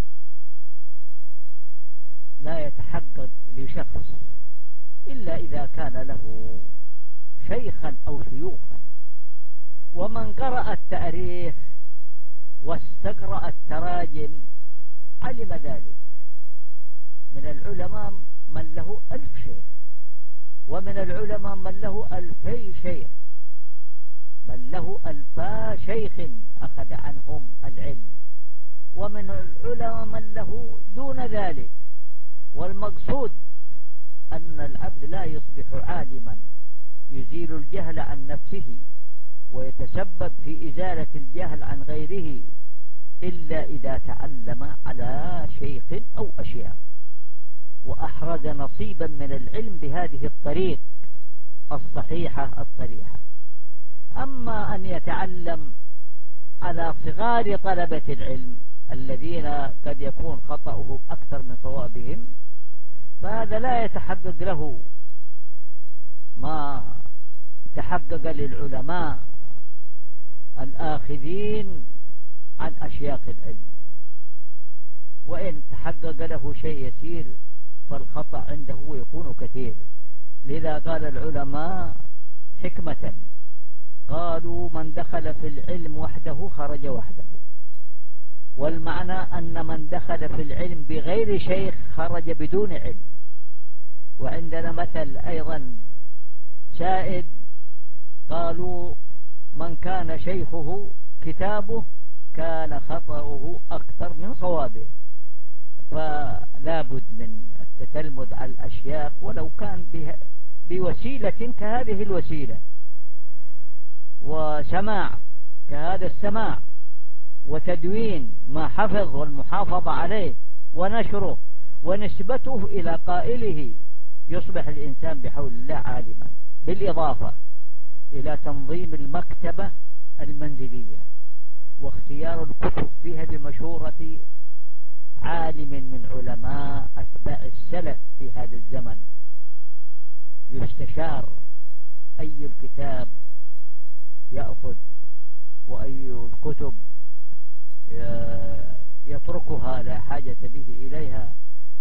لا يتحقق لشخص إلا إذا كان له شيخا أو شيوخا، ومن قرأ التاريخ واستقرأ التراجم علم ذلك. من العلماء من له ألف شيخ، ومن العلماء من له ألفي شيخ، من له ألفا شيخ أخذ عنهم العلم، ومن العلماء من له دون ذلك. والمقصود أن العبد لا يصبح عالما يزيل الجهل عن نفسه ويتسبب في إزالة الجهل عن غيره إلا إذا تعلم على شيخ أو أشياخ وأحرز نصيبا من العلم بهذه الطريق الصحيحة الصريحة. أما أن يتعلم على صغار طلبة العلم الذين قد يكون خطأهم أكثر من صوابهم، فهذا لا يتحقق له ما تحقق للعلماء الآخذين عن أشياخ العلم. وإن تحقق له شيء يسير فالخطأ عنده يكون كثير. لذا قال العلماء حكمة، قالوا: من دخل في العلم وحده خرج وحده. والمعنى أن من دخل في العلم بغير شيخ خرج بدون علم. وعندنا مثل أيضا سائد، قالوا: من كان شيخه كتابه كان خطأه أكثر من صوابه. فلا بد من التتلمذ على الأشياخ ولو كان بوسيلة كهذه الوسيلة، وسماع كهذا السماع، وتدوين ما حفظ والمحافظة عليه ونشره ونسبته إلى قائله، يصبح الإنسان بحول الله عالما. بالإضافة إلى تنظيم المكتبة المنزلية واختيار الكتب فيها بمشورة عالم من علماء أتباع السلف في هذا الزمن، يستشار أي الكتاب يأخذ وأي الكتب يتركها لا حاجة به إليها،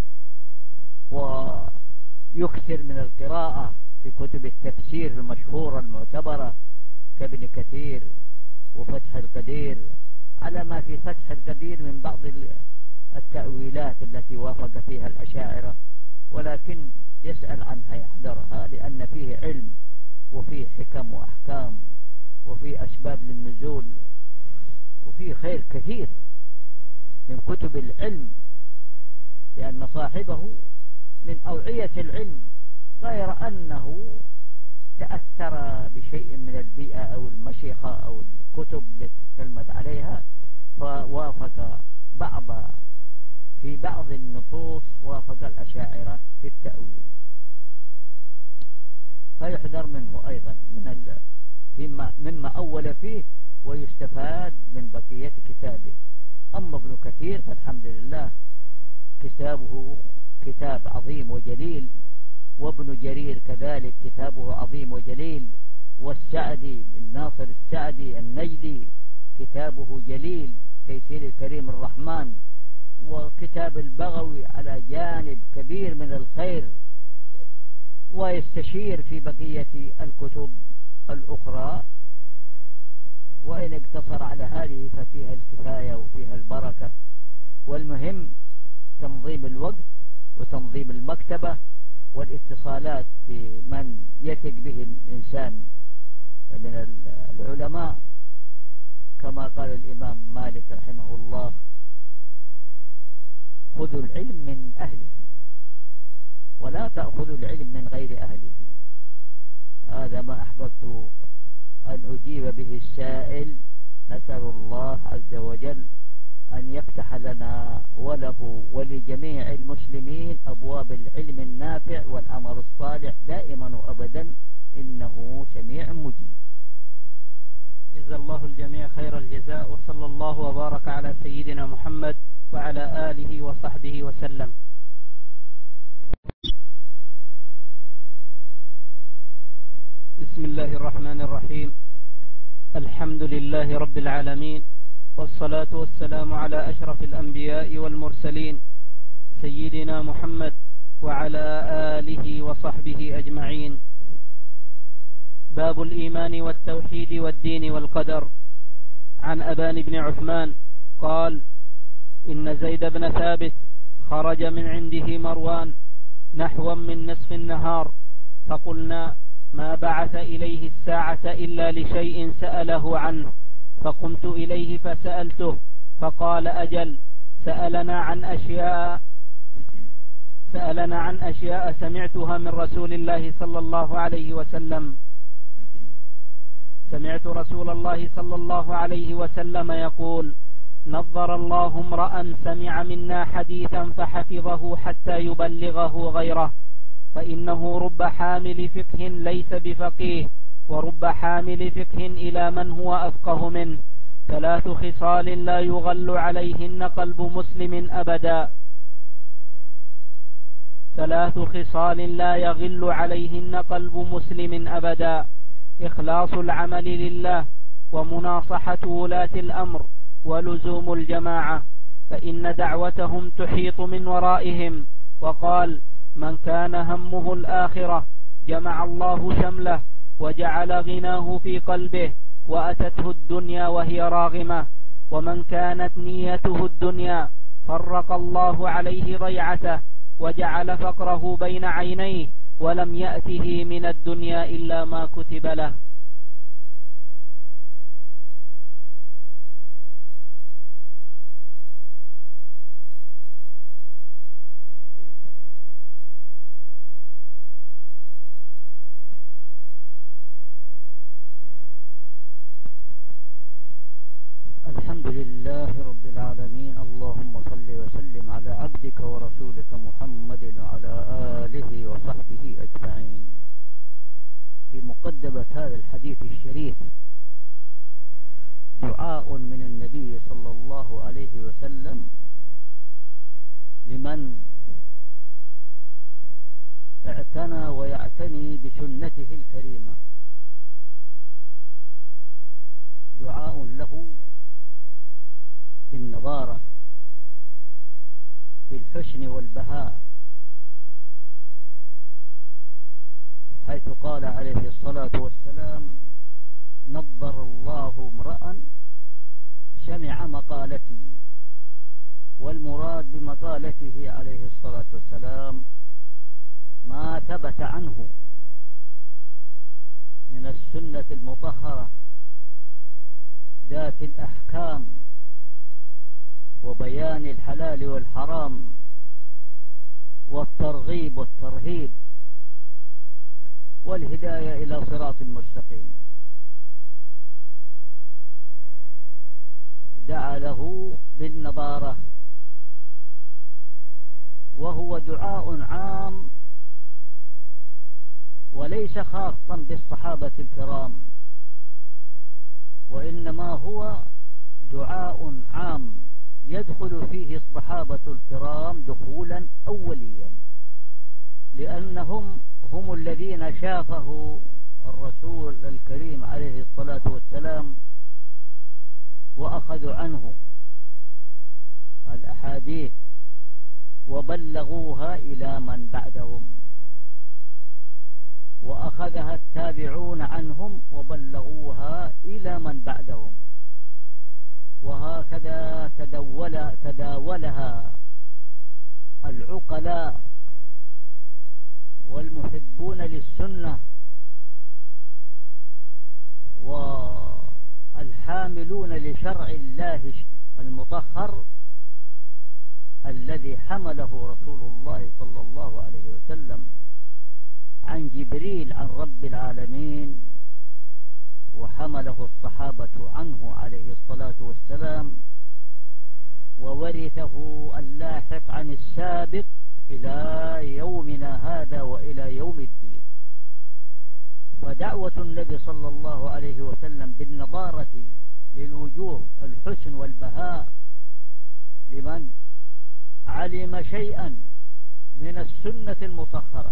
ويكثر من القراءة في كتب التفسير المشهورة المعتبرة كابن كثير وفتح القدير، على ما في فتح القدير من بعض التأويلات التي وافق فيها الأشاعرة، ولكن يسأل عنها يحذرها، لأن فيه علم وفيه حكم وأحكام وفيه أسباب للنزول وفيه خير كثير من كتب العلم، لأن صاحبه من أوعية العلم، غير أنه تأثر بشيء من البيئة أو المشيخة أو الكتب التي تلمذ عليها، فوافق بعض في بعض النصوص وافق الأشاعرة في التأويل، فيحذر منه أيضا من فيما مما أول فيه ويستفاد من بقية كتابه. أما ابن كثير فالحمد لله كتابه كتاب عظيم وجليل، وابن جرير كذلك كتابه عظيم وجليل، والسعدي بن ناصر السعدي النجدي كتابه جليل، تيسير الكريم الرحمن، وكتاب البغوي على جانب كبير من الخير، ويستشير في بقية الكتب الأخرى، وإن اقتصر على هذه ففيها الكفاية وفيها البركة. والمهم تنظيم الوقت وتنظيم المكتبة والاتصالات بمن يثق به الإنسان من العلماء، كما قال الإمام مالك رحمه الله: خذوا العلم من أهله ولا تأخذوا العلم من غير أهله. هذا ما أحببت أن أجيب به السائل. نسأل الله عز وجل أن يفتح لنا وله ولجميع المسلمين أبواب العلم النافع والعمل الصالح دائما وأبدا، إنه سميع مجيب. جزا الله الجميع خير الجزاء، وصلى الله وبارك على سيدنا محمد وعلى آله وصحبه وسلم. بسم الله الرحمن الرحيم. الحمد لله رب العالمين، والصلاة والسلام على أشرف الأنبياء والمرسلين سيدنا محمد وعلى آله وصحبه أجمعين. باب الإيمان والتوحيد والدين والقدر. عن أبان بن عثمان قال: إن زيد بن ثابت خرج من عنده مروان نحوا من نصف النهار، فقلنا: ما بعث إليه الساعة إلا لشيء سأله عنه، فقمت إليه فسألته فقال: أجل، سألنا عن أشياء سألنا عن أشياء سمعتها من رسول الله صلى الله عليه وسلم سمعت رسول الله صلى الله عليه وسلم يقول: نظر الله امرأ سمع منا حديثا فحفظه حتى يبلغه غيره، فإنه رب حامل فقه ليس بفقيه، ورب حامل فقه إلى من هو أفقه منه. ثلاث خصال لا يغل عليهن قلب مسلم أبدا ثلاث خصال لا يغل عليهن قلب مسلم أبدا: إخلاص العمل لله، ومناصحة ولاة الأمر، ولزوم الجماعة، فإن دعوتهم تحيط من ورائهم. وقال: من كان همه الآخرة جمع الله شمله وجعل غناه في قلبه، وأتته الدنيا وهي راغمة. ومن كانت نيته الدنيا فرق الله عليه ضيعته، وجعل فقره بين عينيه، ولم يأته من الدنيا إلا ما كتب له. الحمد لله رب العالمين. اللهم صل وسلم على عبدك ورسولك محمد وعلى آله وصحبه أجمعين. في مقدمة هذا الحديث الشريف دعاء من النبي صلى الله عليه وسلم لمن اعتنى ويعتني بسنته الكريمة، دعاء له بالنضارة بالحسن والبهاء، حيث قال عليه الصلاة والسلام: نظر الله امرأ سمع مقالتي. والمراد بمقالته عليه الصلاة والسلام ما ثبت عنه من السنة المطهرة ذات الأحكام وبيان الحلال والحرام والترغيب والترهيب والهداية إلى صراط مستقيم. دعا له بالنظارة، وهو دعاء عام وليس خاصا بالصحابة الكرام، وإنما هو دعاء عام يدخل فيه الصحابة الكرام دخولا أوليا، لأنهم هم الذين شافه الرسول الكريم عليه الصلاة والسلام وأخذوا عنه الأحاديث وبلغوها إلى من بعدهم، وأخذها التابعون عنهم وبلغوها إلى من بعدهم، وهكذا تدول تداولها العقلاء والمحبون للسنة والحاملون لشرع الله المطهر الذي حمله رسول الله صلى الله عليه وسلم عن جبريل عن رب العالمين، وحمله الصحابة عنه عليه الصلاة والسلام، وورثه اللاحق عن السابق إلى يومنا هذا وإلى يوم الدين. فدعوة النبي صلى الله عليه وسلم بالنظارة للوجوه الحسن والبهاء لمن علم شيئا من السنة المطهرة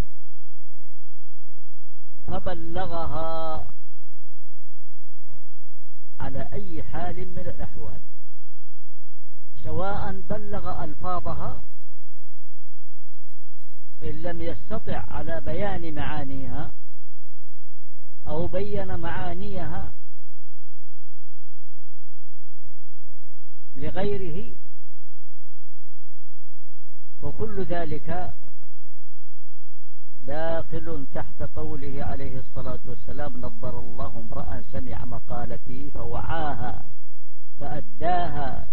فبلغها على أي حال من الأحوال، سواء بلغ ألفاظها إن لم يستطع على بيان معانيها أو بين معانيها لغيره، وكل ذلك داخل تحت قوله عليه الصلاة والسلام: نظر الله امرأ سمع مقالتي فوعاها فأداها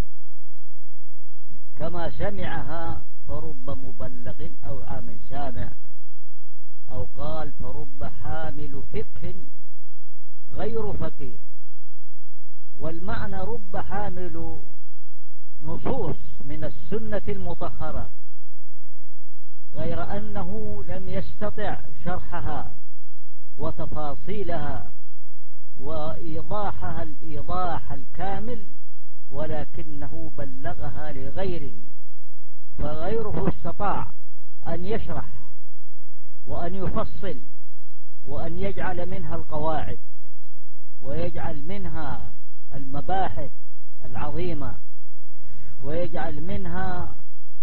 كما سمعها، فرب مبلغ أو عام سامع، أو قال فرب حامل فقه غير فقيه. والمعنى رب حامل نصوص من السنة المطهرة غير أنه لم يستطع شرحها وتفاصيلها وإيضاحها الإيضاح الكامل، ولكنه بلغها لغيره، فغيره استطاع أن يشرح وأن يفصل وأن يجعل منها القواعد ويجعل منها المباحث العظيمة ويجعل منها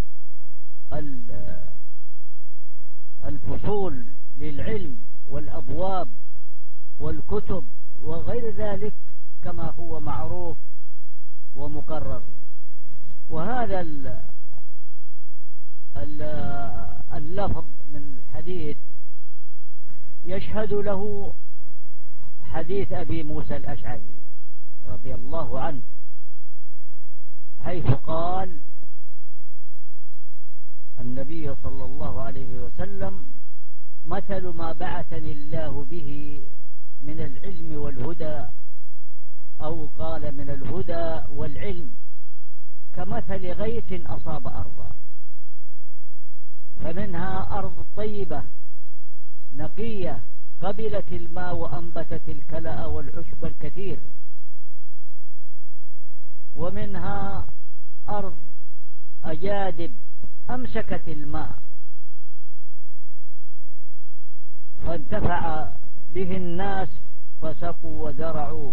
الفصول للعلم والأبواب والكتب وغير ذلك كما هو معروف ومقرر. وهذا اللفظ من الحديث يشهد له حديث أبي موسى الأشعري رضي الله عنه، حيث قال النبي صلى الله عليه وسلم: مثل ما بعثني الله به من العلم والهدى، أو قال من الهدى والعلم، كمثل غيث أصاب أرضا، فمنها أرض طيبة نقية قبلت الماء وأنبتت الكلأ والعشب الكثير، ومنها أرض أجادب أمسكت الماء فانتفع به الناس فسقوا وزرعوا،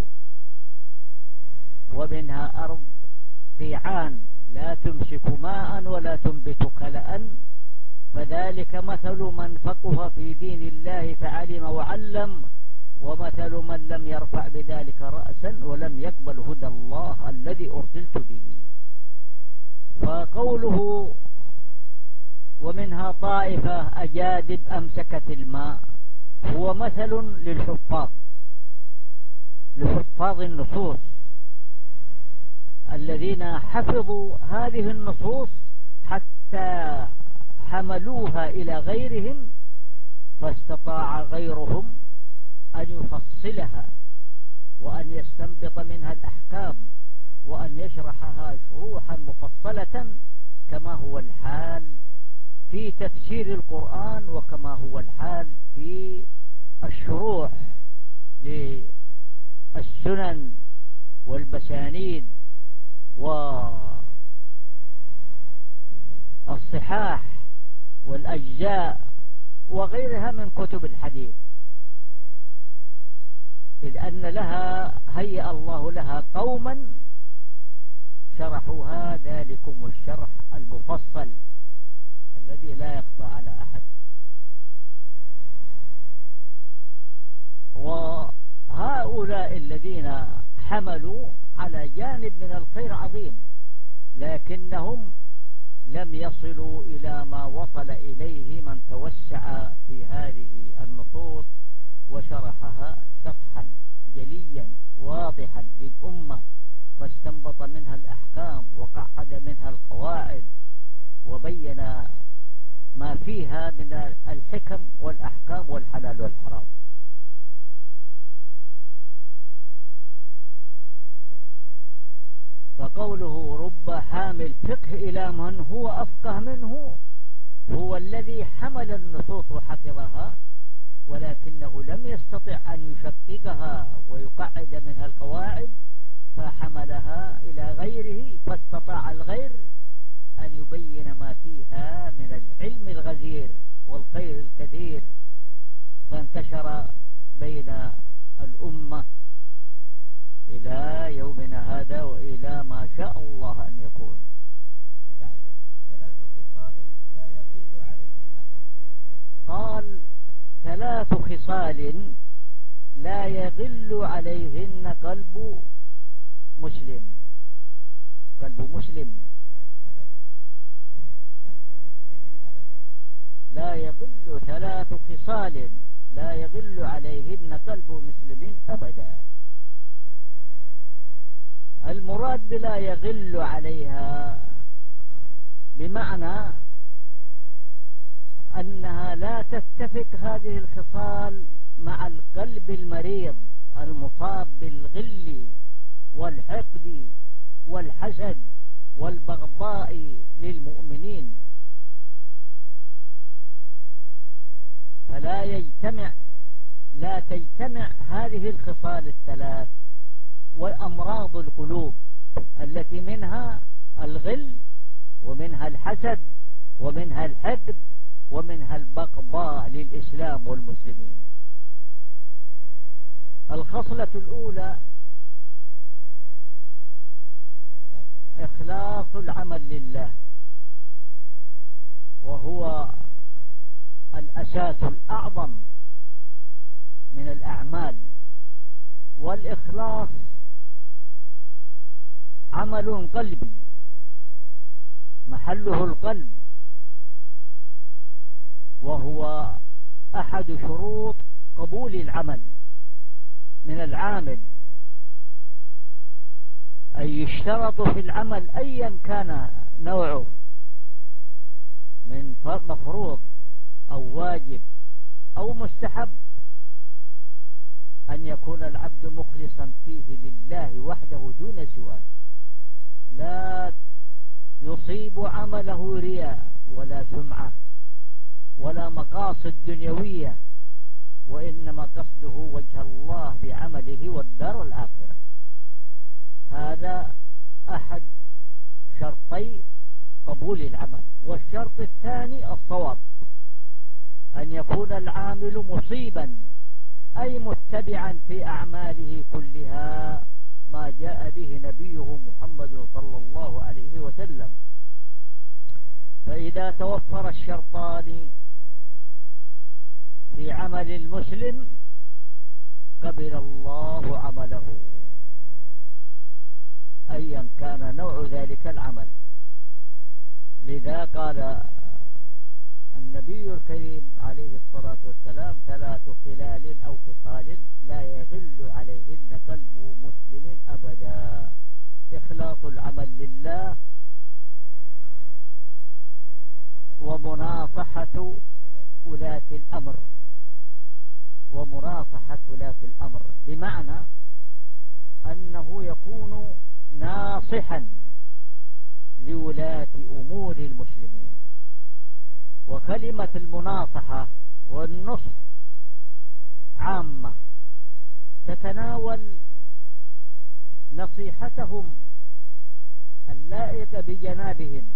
ومنها أرض قيعان لا تمسك ماء ولا تنبت كلأ، فذلك مثل من فقه في دين الله فعلم وعلم، ومثل من لم يرفع بذلك رأسا ولم يقبل هدى الله الذي أرسلت به. فقوله ومنها طائفة أجادب أمسكت الماء هو مثل للحفاظ لحفاظ النصوص الذين حفظوا هذه النصوص حتى حملوها إلى غيرهم، فاستطاع غيرهم أن يفصلها وأن يستنبط منها الأحكام وأن يشرحها شروحا مفصلة، كما هو الحال في تفسير القرآن وكما هو الحال في الشروح للسنن والبسانيد والصحاح والأجزاء وغيرها من كتب الحديث، إذ أن لها هيأ الله لها قوما شرحوها ذلكم الشرح المفصل الذي لا يخفى على أحد. وهؤلاء الذين حملوا على جانب من الخير عظيم، لكنهم لم يصلوا إلى ما وصل إليه من توسع في هذه النصوص وشرحها شرحا جليا واضحا للأمة، فاستنبط منها الأحكام وقعد منها القواعد وبين ما فيها من الحكم والأحكام والحلال والحرام. فقوله رب حامل فقه إلى من هو أفقه منه هو الذي حمل النصوص وحفظها، ولكنه لم يستطع أن يشققها ويقعد منها القواعد، فحملها إلى غيره، فاستطاع الغير أن يبين ما فيها من العلم الغزير والخير الكثير، فانتشر بين الأمة إلى يومنا هذا وإلى ما شاء الله أن يكون. بعد ثلاث خصال لا يغل عليهن قلب. قال ثلاث خصال لا يغل عليهن قلب مسلم. قلب مسلم أبدا. قلب مسلم أبدا. لا يغل ثلاث خصال لا يغل عليهن قلب مسلم أبدا. المراد بلا يغل عليها بمعنى أنها لا تتفق هذه الخصال مع القلب المريض المصاب بالغل والحقد والحسد والبغضاء للمؤمنين، فلا يجتمع لا تجتمع هذه الخصال الثلاث وأمراض القلوب التي منها الغل ومنها الحسد ومنها الحقد ومنها البغضاء للإسلام والمسلمين. الخصلة الأولى إخلاص العمل لله، وهو الأساس الأعظم من الأعمال. والإخلاص عمل قلبي محله القلب، وهو أحد شروط قبول العمل من العامل، أي يشترط في العمل أيا كان نوعه من مفروض أو واجب أو مستحب أن يكون العبد مخلصا فيه لله وحده دون سواه، لا يصيب عمله رياء ولا سمعة ولا مقاصد دنيوية، وإنما قصده وجه الله بعمله والدار الآخرة. هذا أحد شرطي قبول العمل. والشرط الثاني الصواب، أن يكون العامل مصيبا أي متبعا في أعماله كلها ما جاء به نبيه محمد صلى الله عليه وسلم. فإذا توفر الشرطان في عمل المسلم قبل الله عمله أيا كان نوع ذلك العمل. لذا قال النبي الكريم عليه الصلاة والسلام ثلاث خلال أو خصال لا يغل عليهن قلب مسلم أبدا: إخلاص العمل لله، ومناصحة ولاة الأمر ومناصحة ولاة الأمر بمعنى أنه يكون ناصحا لولاة أمور المسلمين. وكلمة المناصحة والنصح عامة تتناول نصيحتهم اللائقة بجنابهم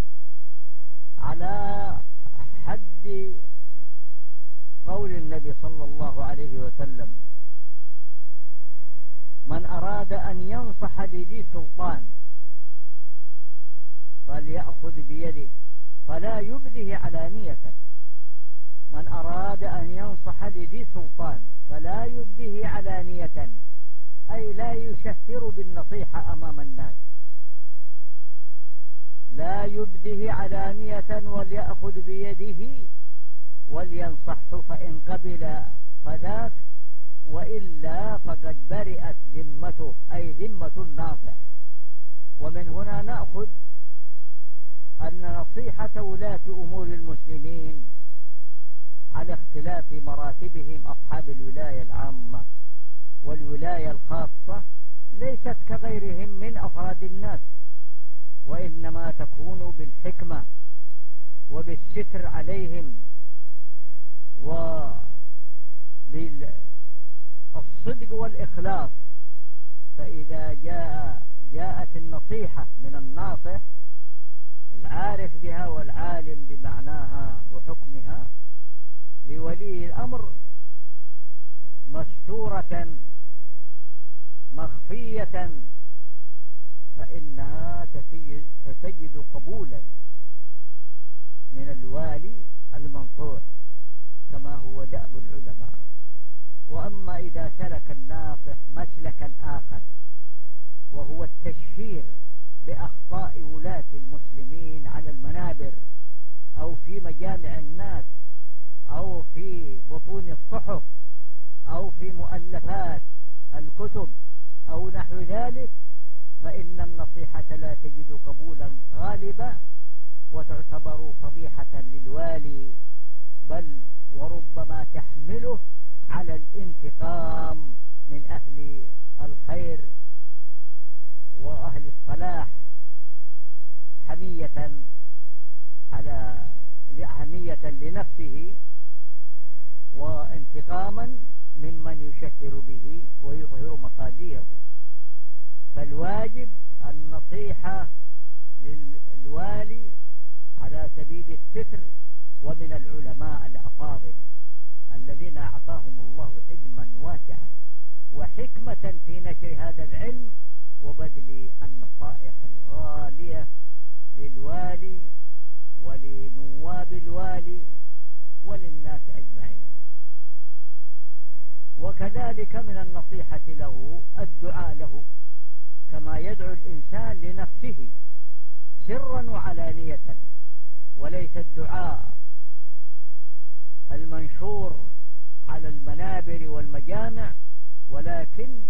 على حد قول النبي صلى الله عليه وسلم: من أراد أن ينصح لذي سلطان فليأخذ بيده فلا يبده علانية. من أراد أن ينصح لذي سلطان فلا يبده علانية، أي لا يشهر بالنصيحة أمام الناس، لا يبده علانية، وليأخذ بيده ولينصحه، فإن قبل فذاك، وإلا فقد برئت ذمته، أي ذمة الناصح. ومن هنا نأخذ أن نصيحة ولاة أمور المسلمين على اختلاف مراتبهم، أصحاب الولاية العامة والولاية الخاصة، ليست كغيرهم من أفراد الناس، وإنما تكون بالحكمة وبالستر عليهم وبالصدق والإخلاص. فإذا جاء جاءت النصيحة من الناصح العارف بها والعالم بمعناها وحكمها لولي الأمر مستورة مخفية، فإنها ستجد قبولا من الوالي المنصوح كما هو دأب العلماء. وأما إذا سلك الناصح مسلكا آخر وهو التشهير بأخطاء ولاة المسلمين على المنابر أو في مجامع الناس أو في بطون الصحف أو في مؤلفات الكتب أو نحو ذلك، فإن النصيحة لا تجد قبولا غالبا وتعتبر فضيحة للوالي، بل وربما تحمله على الانتقام من أهل الخير وأهل الصلاح حمية على حمية لنفسه وانتقاما ممن يشهر به ويظهر مخازيه. فالواجب النصيحة للوالي على سبيل الستر، ومن العلماء الأفاضل الذين أعطاهم الله علما واسعا وحكمة في نشر هذا العلم وبذل النصائح الغالية للوالي ولنواب الوالي وللناس أجمعين. وكذلك من النصيحة له الدعاء له، كما يدعو الإنسان لنفسه سرا وعلانية، وليس الدعاء المنشور على المنابر والمجامع، ولكن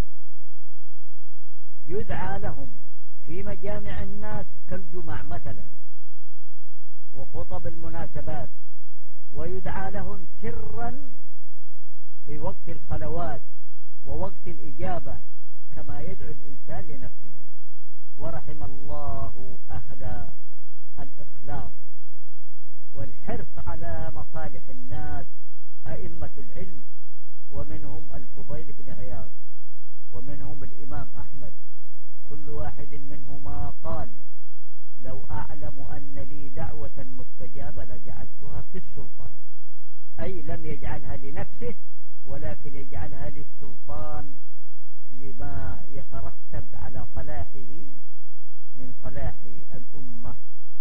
يدعى لهم في مجامع الناس كالجمع مثلا وخطب المناسبات، ويدعى لهم سرا في وقت الخلوات ووقت الإجابة كما يدعو الإنسان لنفسه. ورحم الله أهل الإخلاص والحرص على مصالح الناس أئمة العلم، ومنهم الفضيل بن عياض ومنهم الإمام أحمد، كل واحد منهما قال: لو أعلم أن لي دعوة مستجابة لجعلتها في السلطان، أي لم يجعلها لنفسه ولكن يجعلها للسلطان لما يترتب على صلاحه من صلاح الأمة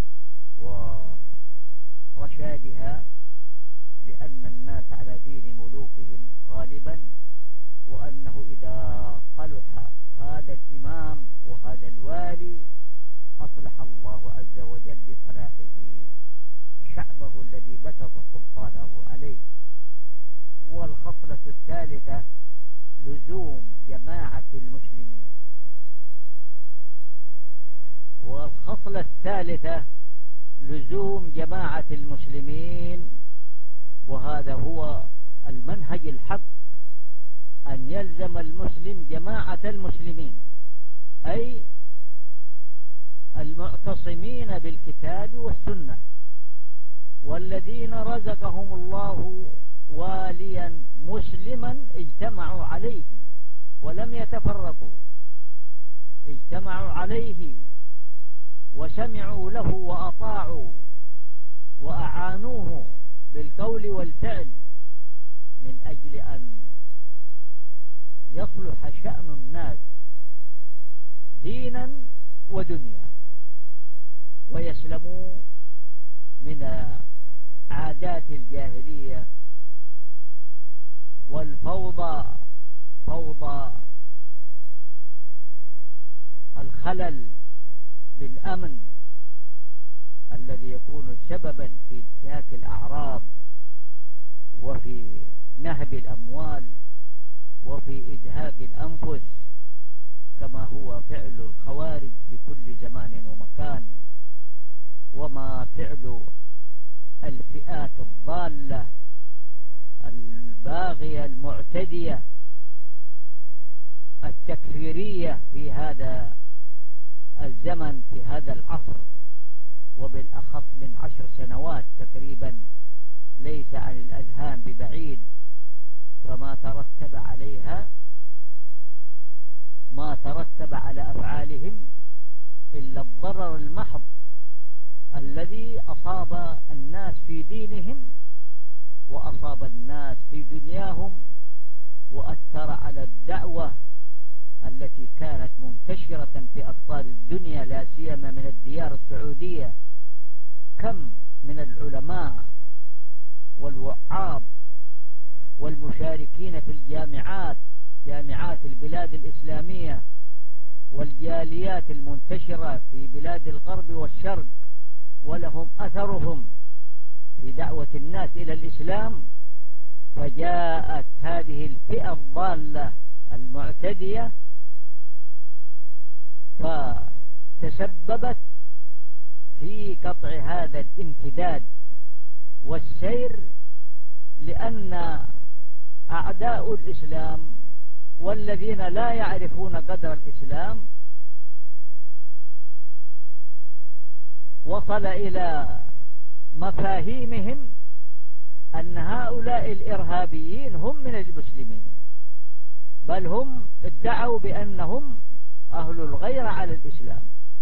ورشادها، لأن الناس على دين ملوكهم غالبا، وأنه إذا صلح هذا الإمام وهذا الوالي أصلح الله عز وجل بصلاحه شعبه الذي بسط سلطانه عليه. والخصلة الثالثة لزوم جماعة المسلمين. والخصلة الثالثة لزوم جماعة المسلمين، وهذا هو المنهج الحق، أن يلزم المسلم جماعة المسلمين، أي المعتصمين بالكتاب والسنة، والذين رزقهم الله واليا مسلما اجتمعوا عليه ولم يتفرقوا، اجتمعوا عليه وسمعوا له وأطاعوا وأعانوه بالقول والفعل من أجل أن يصلح شأن الناس دينا ودنيا. ويسلموا من عادات الجاهلية والفوضى، فوضى الخلل بالأمن الذي يكون سببا في انتهاك الأعراض وفي نهب الأموال وفي إزهاق الأنفس، كما هو فعل الخوارج في كل زمان ومكان، وما فعل الفئات الضالة الباغية المعتدية التكفيرية في هذا الزمن، في هذا العصر، وبالأخص من عشر سنوات تقريبا، ليس عن الأذهان ببعيد. فما ترتب عليها، ما ترتب على أفعالهم إلا الضرر المحض الذي أصاب الناس في دينهم وأصاب الناس في دنياهم، وأثر على الدعوة التي كانت منتشرة في أقطار الدنيا، لا سيما من الديار السعودية. كم من العلماء والوعاظ والمشاركين في الجامعات، جامعات البلاد الإسلامية والجاليات المنتشرة في بلاد الغرب والشرق، ولهم أثرهم في دعوة الناس إلى الإسلام. فجاءت هذه الفئة الضالة المعتدية فتسببت في قطع هذا الامتداد والسير، لأن أعداء الإسلام والذين لا يعرفون قدر الإسلام وصل إلى مفاهيمهم أن هؤلاء الإرهابيين هم من المسلمين، بل هم ادعوا بأنهم أهل الغير على الإسلام،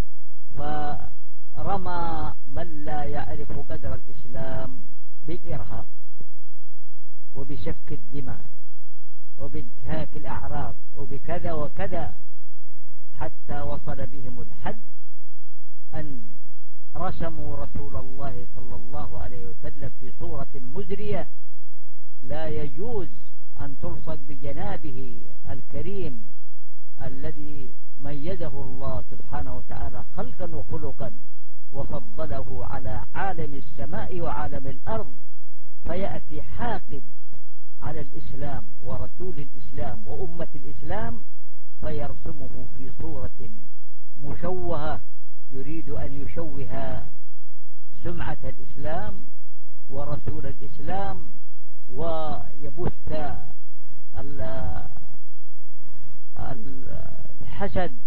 فرمى من لا يعرف قدر الإسلام بالإرهاب وبسفك الدماء وبانتهاك الأعراض وبكذا وكذا، حتى وصل بهم الحد أن رسموا رسول الله صلى الله عليه وسلم في صورة مزرية لا يجوز أن تلصق بجنابه الكريم الذي ميزه الله سبحانه وتعالى خلقا وخلقا وفضله على عالم السماء وعالم الأرض، فيأتي حاقد على الإسلام ورسول الإسلام وأمة الإسلام فيرسمه في صورة مشوهة، يريد أن يشوه سمعة الإسلام ورسول الإسلام ويبث الحسد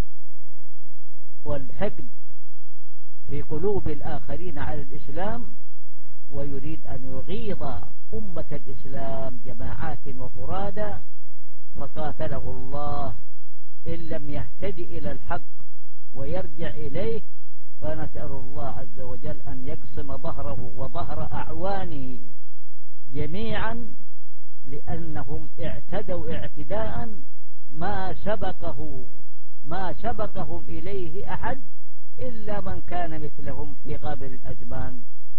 والحقد في قلوب الآخرين على الإسلام، ويريد أن يغيظ أمة الإسلام جماعات وفرادا. فقاتله الله إن لم يهتدي إلى الحق ويرجع إليه، فنسأل الله عز وجل أن يقسم ظهره وظهر أعوانه جميعا، لأنهم اعتدوا اعتداء ما سبقه ما سبقهم إليه أحد إلا من كان مثلهم في قابل الأزمان.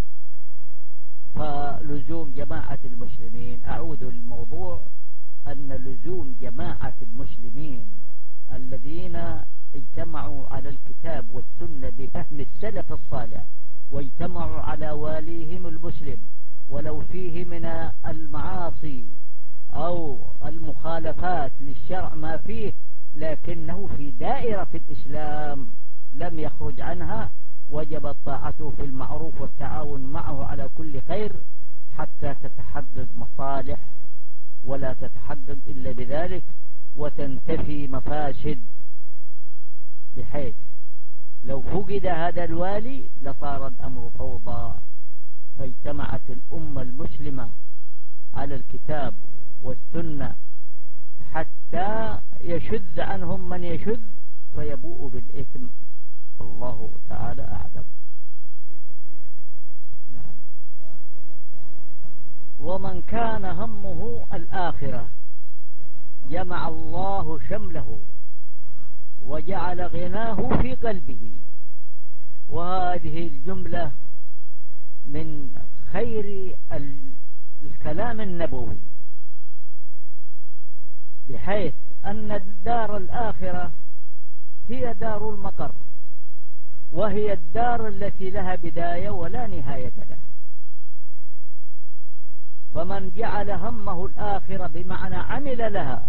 فلزوم جماعة المسلمين، أعود للموضوع، أن لزوم جماعة المسلمين الذين اجتمعوا على الكتاب والسنة بفهم السلف الصالح واجتمعوا على واليهم المسلم، ولو فيه من المعاصي أو المخالفات للشرع ما فيه، لكنه في دائرة الإسلام لم يخرج عنها، وجب طاعته في المعروف والتعاون معه على كل خير حتى تتحقق مصالح، ولا تتحقق إلا بذلك، وتنتفي مفاسد، بحيث لو فقد هذا الوالي لصار الأمر فوضى. فاجتمعت الأمة المسلمة على الكتاب والسنة حتى يشذ عنهم من يشذ فيبوء بالإثم. الله تعالى أعلم. نعم. ومن كان همه الآخرة جمع الله شمله وجعل غناه في قلبه، وهذه الجملة من خير الكلام النبوي، بحيث أن الدار الآخرة هي دار المقر، وهي الدار التي لها بداية ولا نهاية لها. فمن جعل همه الآخرة بمعنى عمل لها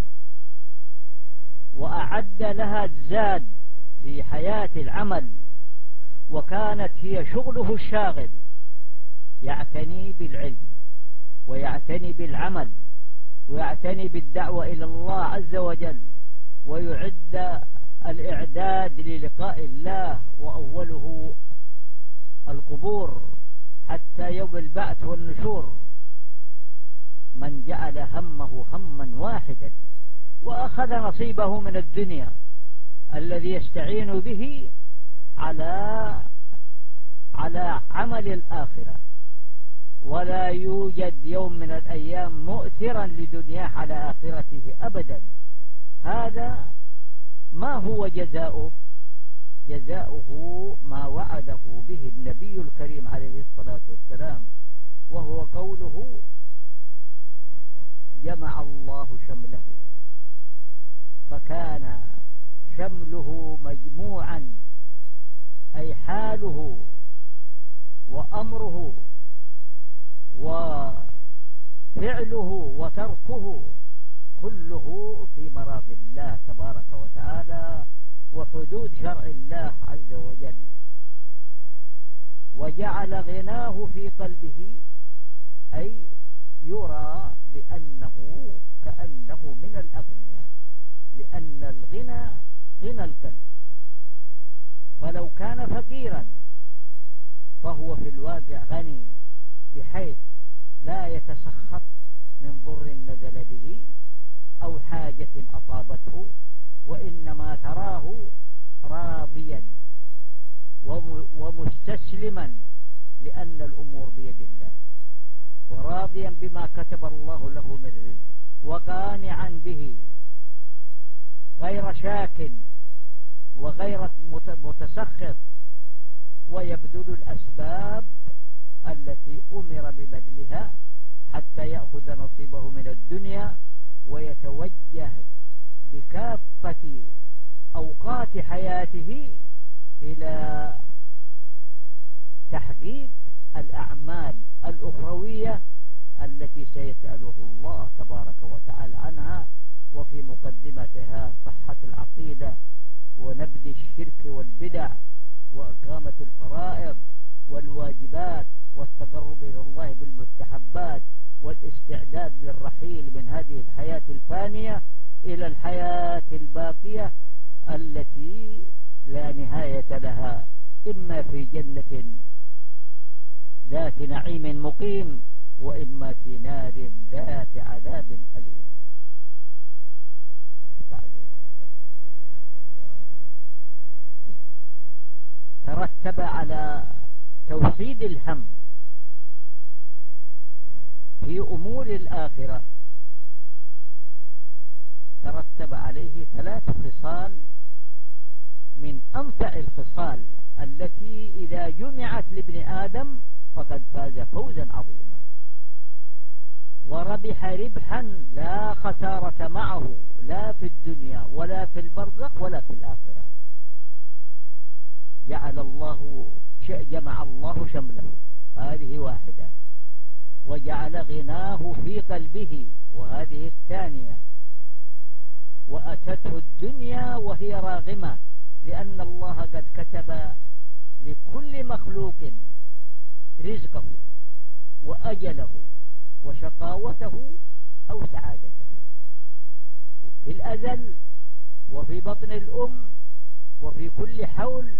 وأعد لها الزاد في حياة العمل، وكانت هي شغله الشاغل، يعتني بالعلم ويعتني بالعمل ويعتني بالدعوة إلى الله عز وجل، ويعد الإعداد للقاء الله، وأوله القبور حتى يوم البعث والنشور. من جعل همه هما واحدا وأخذ نصيبه من الدنيا الذي يستعين به على على عمل الآخرة، ولا يوجد يوم من الأيام مؤثرا لدنياه على آخرته أبدا، هذا ما هو جزاؤه؟ جزاؤه ما وعده به النبي الكريم عليه الصلاة والسلام، وهو قوله: جمع الله شمله. فكان شمله مجموعا، أي حاله وأمره وفعله وتركه كله في مراضي الله تبارك وتعالى وحدود شرع الله عز وجل. وجعل غناه في قلبه، أي يرى بأنه كأنه من الأغنياء، لأن الغنى غنى القلب، فلو كان فقيرا فهو في الواقع غني، بحيث لا يتسخط من ضر نزل به أو حاجة أصابته، وإنما تراه راضيا ومستسلما، لأن الأمور بيد الله، وراضيا بما كتب الله له من رزق، وقانعا به، غير شاك وغير متسخط، ويبذل الأسباب التي أمر ببذلها حتى يأخذ نصيبه من الدنيا، ويتوجه بكافة أوقات حياته إلى تحقيق الأعمال الأخروية التي سيسأله الله تبارك وتعالى عنها، وفي مقدمتها صحة العقيدة ونبذ الشرك والبدع وإقامة الفرائض والواجبات والتقرب إلى الله بالمستحبات، والاستعداد للرحيل من هذه الحياة الفانية إلى الحياة الباقية التي لا نهاية لها، إما في جنة ذات نعيم مقيم، وإما في نار ذات عذاب أليم. ترتب على توحيد الهم في أمور الآخرة، ترتب عليه ثلاث خصال من أنفع الخصال التي إذا جمعت لابن آدم فقد فاز فوزا عظيما، وربح ربحا لا خسارة معه، لا في الدنيا ولا في البرزخ ولا في الآخرة. جعل الله جمع الله شمله، هذه واحدة. وجعل غناه في قلبه، وهذه الثانية. وأتته الدنيا وهي راغمة، لأن الله قد كتب لكل مخلوق رزقه وأجله وشقاوته أو سعادته في الأزل وفي بطن الأم وفي كل حول،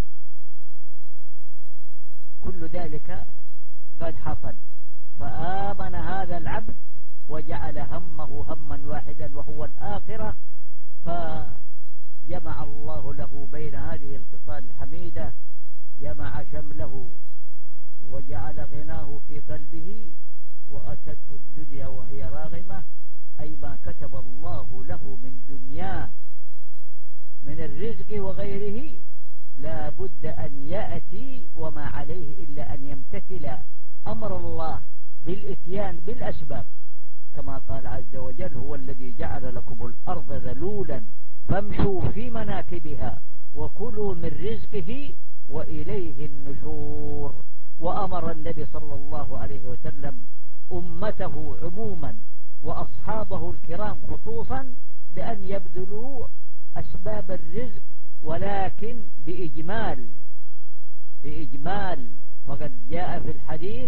كل ذلك قد حصل. فآمن هذا العبد وجعل همه هما واحدا وهو الآخرة، فجمع الله له بين هذه الخصال الحميدة، جمع شمله وجعل غناه في قلبه، وأتته الدنيا وهي راغمة، أي ما كتب الله له من دنياه من الرزق وغيره لا بد أن يأتي وما عليه إلا أن يمتثل أمر الله بالإتيان بالأسباب، كما قال عز وجل: هو الذي جعل لكم الأرض ذلولا فامشوا في مناكبها وكلوا من رزقه وإليه النشور. وأمر النبي صلى الله عليه وسلم أمته عموما وأصحابه الكرام خصوصا بأن يبذلوا أسباب الرزق، ولكن بإجمال بإجمال فقد جاء في الحديث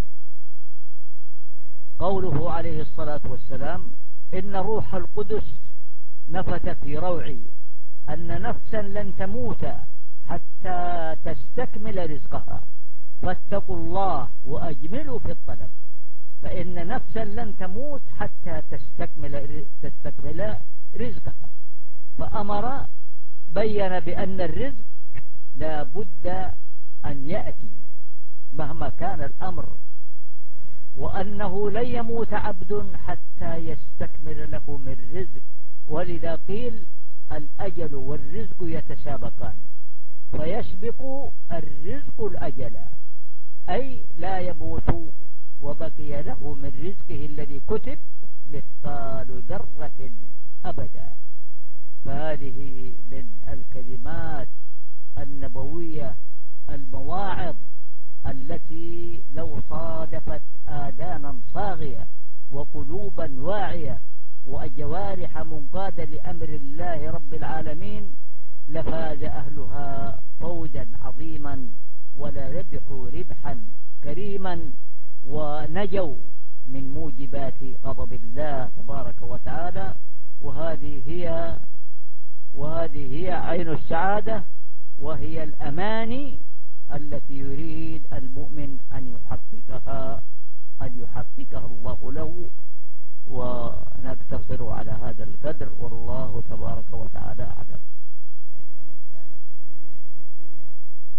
قوله عليه الصلاة والسلام: إن روح القدس نفث في روعي أن نفسا لن تموت حتى تستكمل رزقها، فاتقوا الله وأجملوا في الطلب، فإن نفسا لن تموت حتى تستكمل تستكمل رزقها. فأمر بين بأن الرزق لا بد أن يأتي مهما كان الأمر، وأنه لن يموت عبد حتى يستكمل له من رزق. ولذا قيل: الأجل والرزق يتسابقان، فيسبق الرزق الأجل، أي لا يموت وبقي له من رزقه الذي كتب مثقال ذرة أبدا. فهذه من الكلمات النبوية المواعظ التي لو صادفت آذانا صاغية وقلوبا واعية وجوارح منقادة لأمر الله رب العالمين لفاز أهلها فوزا عظيما، ولربحوا ربحا كريما، ونجوا من موجبات غضب الله تبارك وتعالى. وهذه هي وهذه هي عين السعادة، وهي الأماني التي يريد المؤمن أن يحققها أن يحققها الله له. ونقتصر على هذا القدر، والله تبارك وتعالى أعلم. ومن كانت نيته الدنيا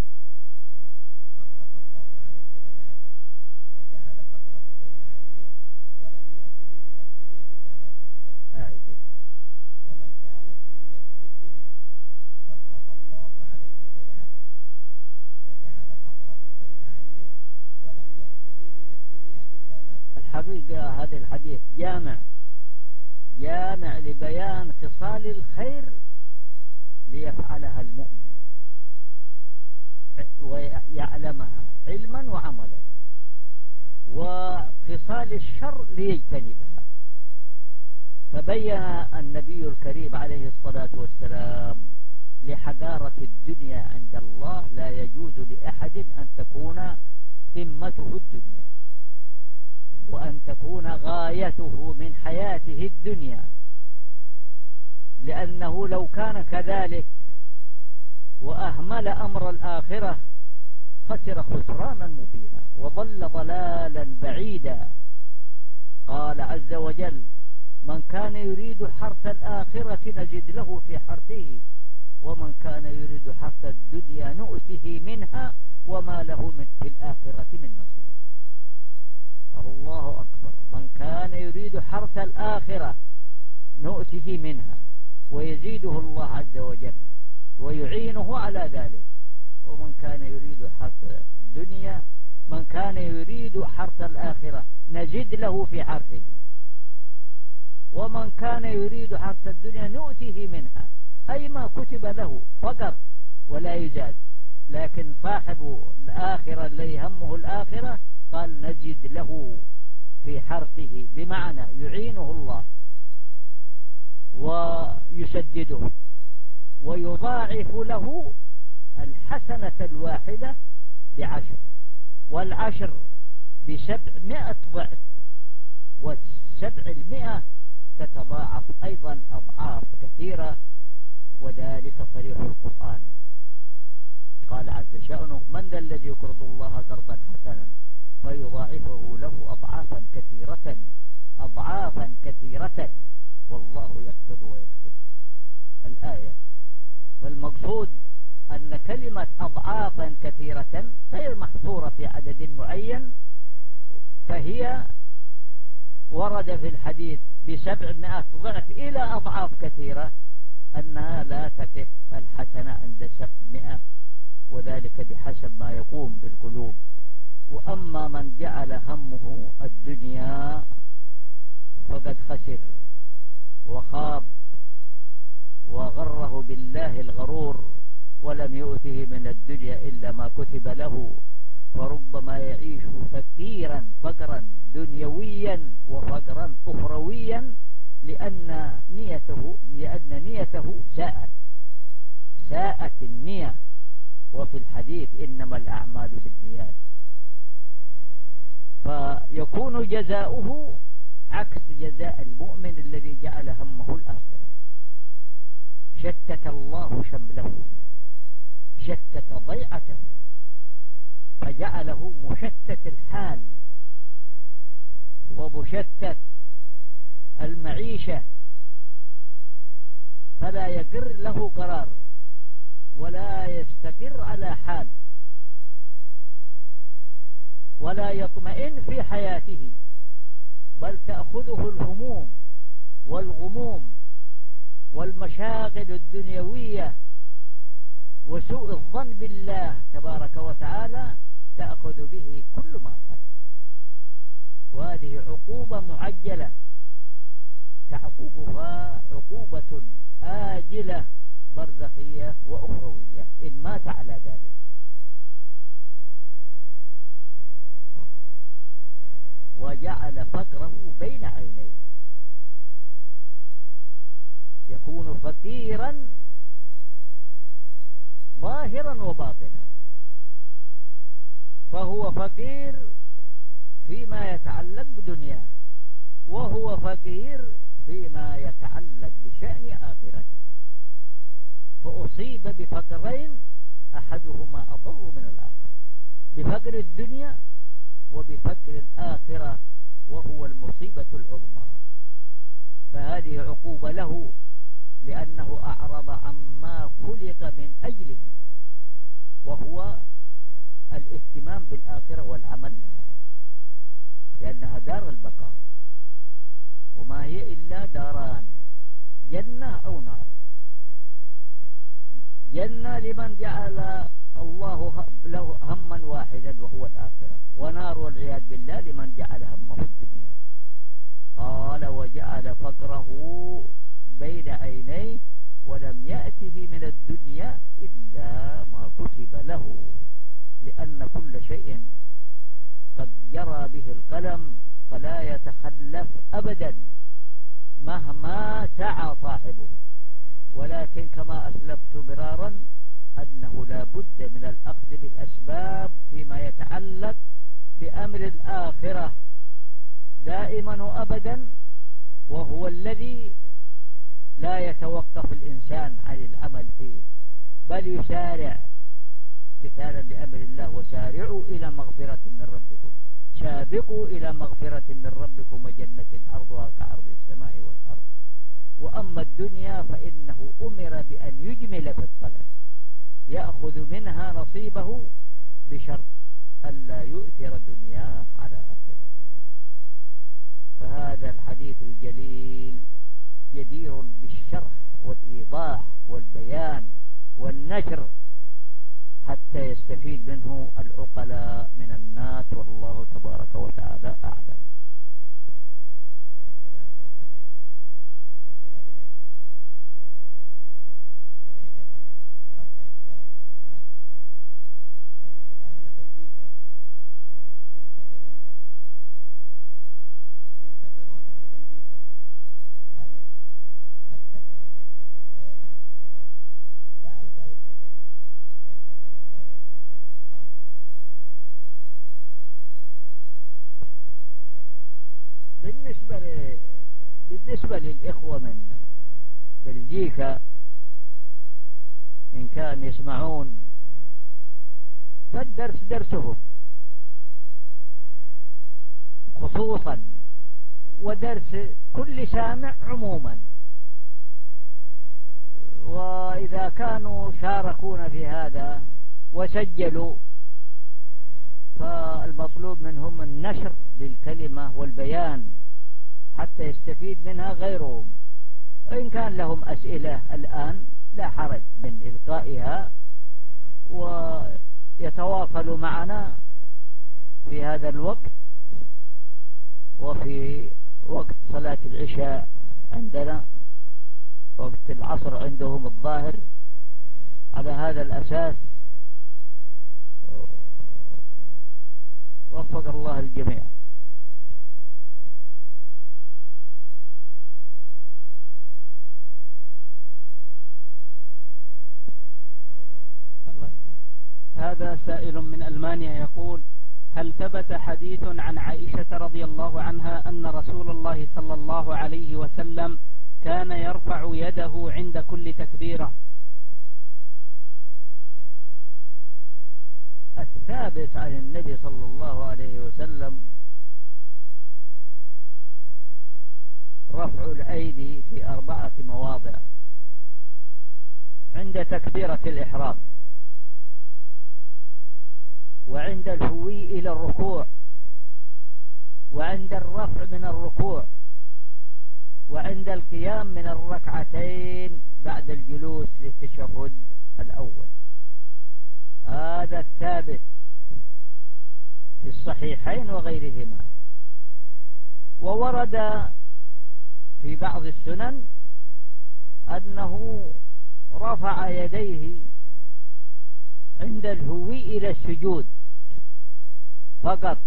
فرق الله عليه ضيعته وجعل فقره بين عينيه ولم يأته من الدنيا إلا ما كتب له. أعد. ومن كانت نيته الدنيا فرق الله عليه ضيعته وجعل فقره بين عينيه ولم يأته من الدنيا إلا ما كتب له. الحقيقة هذا الحديث جامع جامع لبيان خصال الخير ليفعلها المؤمن ويعلمها علما وعملا، وخصال الشر ليجتنبها. فبين النبي الكريم عليه الصلاة والسلام لحقارة الدنيا عند الله لا يجوز لأحد أن تكون همته الدنيا، وأن تكون غايته من حياته الدنيا، لأنه لو كان كذلك وأهمل أمر الآخرة خسر خسرانا مبينا وضل ضلالا بعيدا. قال عز وجل: من كان يريد حرث الآخرة نجد له في حرثه ومن كان يريد حرث الدنيا نؤته منها وما له من في الآخرة من نصيب. الله أكبر. من كان يريد حرث الآخرة نؤته منها ويزيده الله عز وجل ويعينه على ذلك. ومن كان يريد حرث الدنيا من كان يريد حرث الآخرة نزد له في حرثه ومن كان يريد حرث الدنيا نؤته منها، أي ما كتب له فقط ولا يزاد. لكن صاحب الآخرة الذي همه الآخرة قال نزد له في حرثه، بمعنى يعينه الله ويسدده ويضاعف له الحسنة الواحدة بعشر، والعشر بسبعمائة ضعف، والسبعمائة تتضاعف أيضا أضعاف كثيرة، وذلك صريح القرآن. قال عز شأنه: من ذا الذي يقرض الله قرضا حسنا فيضاعفه له أضعافا كثيرة أضعافا كثيرة والله يقبض ويكتب. الآية. فالمقصود أن كلمة أضعافا كثيرة غير محصورة في عدد معين، فهي ورد في الحديث بسبعمائة ضعف إلى أضعاف كثيرة، أنها لا تكف الحسنة عند سبعمائة وذلك بحسب ما يقوم بالقلوب. وأما من جعل همه الدنيا فقد خسر وخاب وغره بالله الغرور، ولم يؤته من الدنيا إلا ما كتب له، فربما يعيش فقيرا فقرا دنيويا وفقرا أخرويا لأن نيته لأن نيته ساءت ساءت النية. وفي الحديث إنما الأعمال بالنيات، فيكون جزاؤه عكس جزاء المؤمن الذي جعل همه الآخرة. شتت الله شمله، شتت ضيعته، فجعله مشتت الحال ومشتت المعيشة، فلا يقر له قرار ولا يستقر على حال ولا يطمئن في حياته، بل تأخذه الهموم والغموم والمشاغل الدنيوية وسوء الظن بالله تبارك وتعالى تأخذ به كل ما أخذ. وهذه عقوبة معجلة تعقوبها عقوبة آجلة برزخية وأخروية إن مات على ذلك. وجعل فقره بين عينيه، يكون فقيرا ظاهرا وباطنا، فهو فقير فيما يتعلق بدنياه، وهو فقير فيما يتعلق بشأن آخرته، فأصيب بفقرين أحدهما أضر من الآخر، بفقر الدنيا وبفقر الآخرة، وهو المصيبة العظمى. فهذه عقوبة له لأنه أعرض عما خلق من أجله، وهو الاهتمام بالآخرة والعمل لها، لأنها دار البقاء، وما هي إلا داران، جنة أو نار. جنة لمن جعل الله له هما واحدا وهو الآخرة، ونار والعياذ بالله لمن جعل همه الدنيا. قال وجعل فقره بين عينيه ولم يأته من الدنيا إلا ما كتب له، لأن كل شيء قد جرى به القلم فلا يتخلف أبدا مهما سعى صاحبه. ولكن كما أسلفت مرارا أنه لا بد من الأخذ بالأسباب فيما يتعلق بأمر الآخرة دائما وأبدا، وهو الذي لا يتوقف الإنسان عن العمل فيه، بل يسارع امتثالا لأمر الله. وسارعوا إلى مغفرة من ربكم، سابقوا إلى مغفرة من ربكم وجنة عرضها كعرض السماء والأرض. وأما الدنيا فإنه أمر بأن يجمل في الطلب، يأخذ منها نصيبه بشرط ألا يؤثر دنياه على آخرته. فهذا الحديث الجليل جدير بالشرح والإيضاح والبيان والنشر حتى يستفيد منه العقلاء من الناس، والله تبارك وتعالى أعلم. بالنسبة ل... بالنسبة للإخوة من بلجيكا إن كان يسمعون، فالدرس درسهم خصوصا، ودرس كل سامع عموما. وإذا كانوا شاركون في هذا وسجلوا فالمطلوب منهم النشر للكلمة والبيان حتى يستفيد منها غيرهم. وإن كان لهم أسئلة الآن لا حرج من إلقائها، و يتواصل معنا في هذا الوقت وفي وقت صلاة العشاء عندنا، وقت العصر عندهم الظاهر. على هذا الأساس وفق الله الجميع. هذا سائل من ألمانيا يقول: هل ثبت حديث عن عائشة رضي الله عنها أن رسول الله صلى الله عليه وسلم كان يرفع يده عند كل تكبيرة؟ الثابت عن النبي صلى الله عليه وسلم رفع الأيدي في أربعة مواضع: عند تكبيرة الإحرام، وعند الهوي إلى الركوع، وعند الرفع من الركوع، وعند القيام من الركعتين بعد الجلوس للتشهد الأول. هذا الثابت في الصحيحين وغيرهما. وورد في بعض السنن أنه رفع يديه عند الهوي إلى السجود فقط.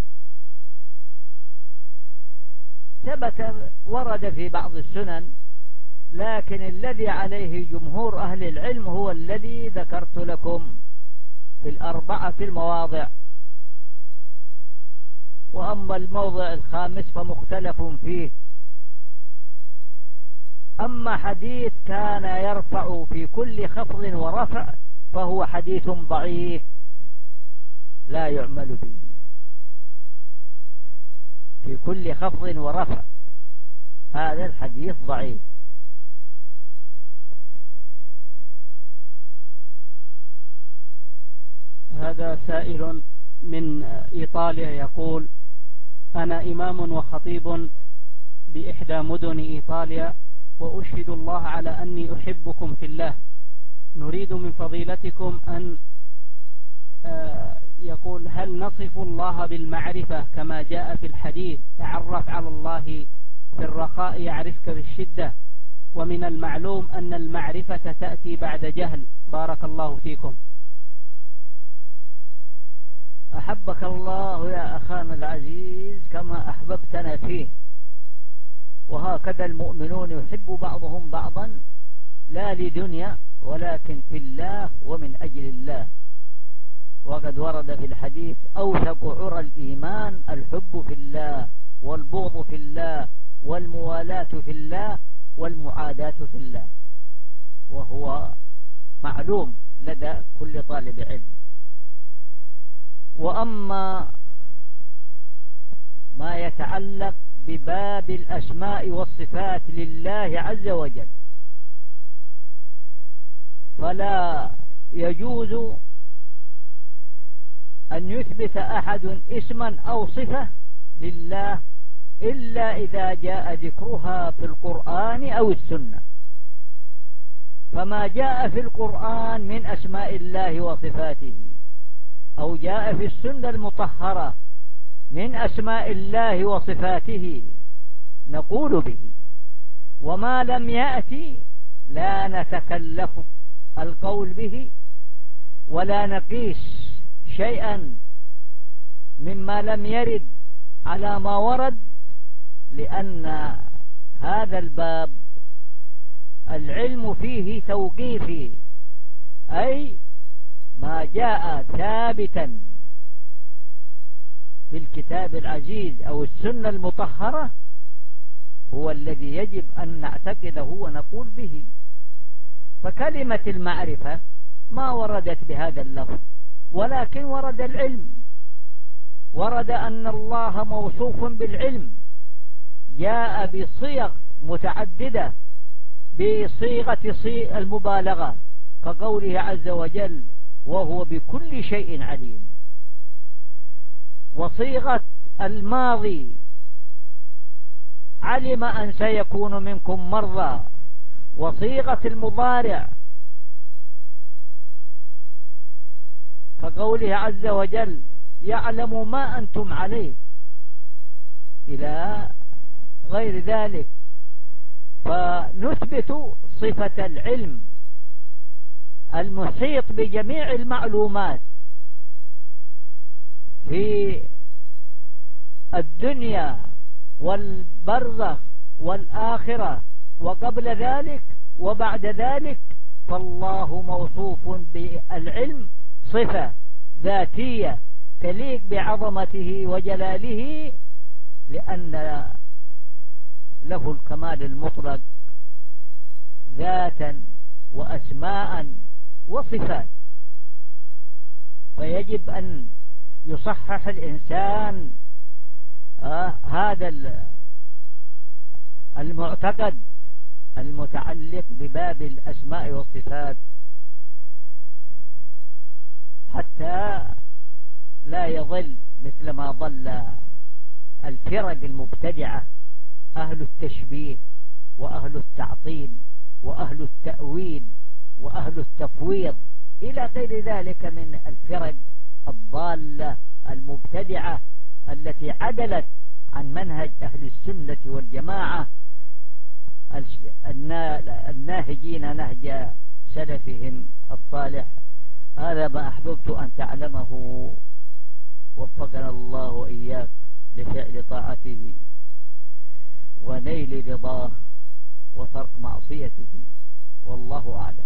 ثبت ورد في بعض السنن، لكن الذي عليه جمهور أهل العلم هو الذي ذكرت لكم في الأربعة المواضع. وأما الموضع الخامس فمختلف فيه. أما حديث كان يرفع في كل خفض ورفع فهو حديث ضعيف لا يعمل به. في كل خفض ورفع، هذا الحديث ضعيف. هذا سائل من إيطاليا يقول: أنا إمام وخطيب بإحدى مدن إيطاليا، وأشهد الله على أني أحبكم في الله. نريد من فضيلتكم أن يقول: هل نصف الله بالمعرفة كما جاء في الحديث: تعرف على الله في الرخاء يعرفك بالشدة؟ ومن المعلوم أن المعرفة تأتي بعد جهل. بارك الله فيكم. أحبك الله يا أخانا العزيز كما أحببتنا فيه. وهكذا المؤمنون يحب بعضهم بعضا لا لدنيا ولكن في الله ومن أجل الله. وقد ورد في الحديث: أوثق عرى الإيمان الحب في الله، والبغض في الله، والموالاة في الله، والمعاداة في الله. وهو معلوم لدى كل طالب علم. وأما ما يتعلق بباب الأسماء والصفات لله عز وجل فلا يجوز أن يثبت أحد اسما أو صفة لله إلا إذا جاء ذكرها في القرآن أو السنة. فما جاء في القرآن من أسماء الله وصفاته أو جاء في السنة المطهرة من أسماء الله وصفاته نقول به، وما لم يأتي لا نتكلف القول به ولا نقيس شيئا مما لم يرد على ما ورد، لأن هذا الباب العلم فيه توقيفي، أي ما جاء ثابتا في الكتاب العزيز أو السنة المطهرة هو الذي يجب أن نعتقده ونقول به. فكلمة المعرفة ما وردت بهذا اللفظ، ولكن ورد العلم، ورد أن الله موصوف بالعلم، جاء بصيغ متعددة بصيغة صيغ المبالغة كقوله عز وجل: وهو بكل شيء عليم. وصيغة الماضي: علم أن سيكون منكم مرضى. وصيغة المضارع كقوله عز وجل يعلم ما أنتم عليه إلى غير ذلك. فنثبت صفة العلم المحيط بجميع المعلومات في الدنيا والبرزخ والآخرة وقبل ذلك وبعد ذلك. فالله موصوف بالعلم صفة ذاتية تليق بعظمته وجلاله، لأن له الكمال المطلق ذاتا وأسماء وصفات. فيجب أن يصحح الإنسان آه هذا المعتقد المتعلق بباب الأسماء والصفات، حتى لا يضل مثل ما ضل الفرق المبتدعة، أهل التشبيه وأهل التعطيل وأهل التأويل وأهل التفويض إلى غير ذلك من الفرق الضالة المبتدعة التي عدلت عن منهج أهل السنة والجماعة الناهجين نهج سلفهم الصالح. هذا ما أحببت أن تعلمه، وفقنا الله وإياك لفعل طاعته ونيل رضاه وترك معصيته، والله أعلم.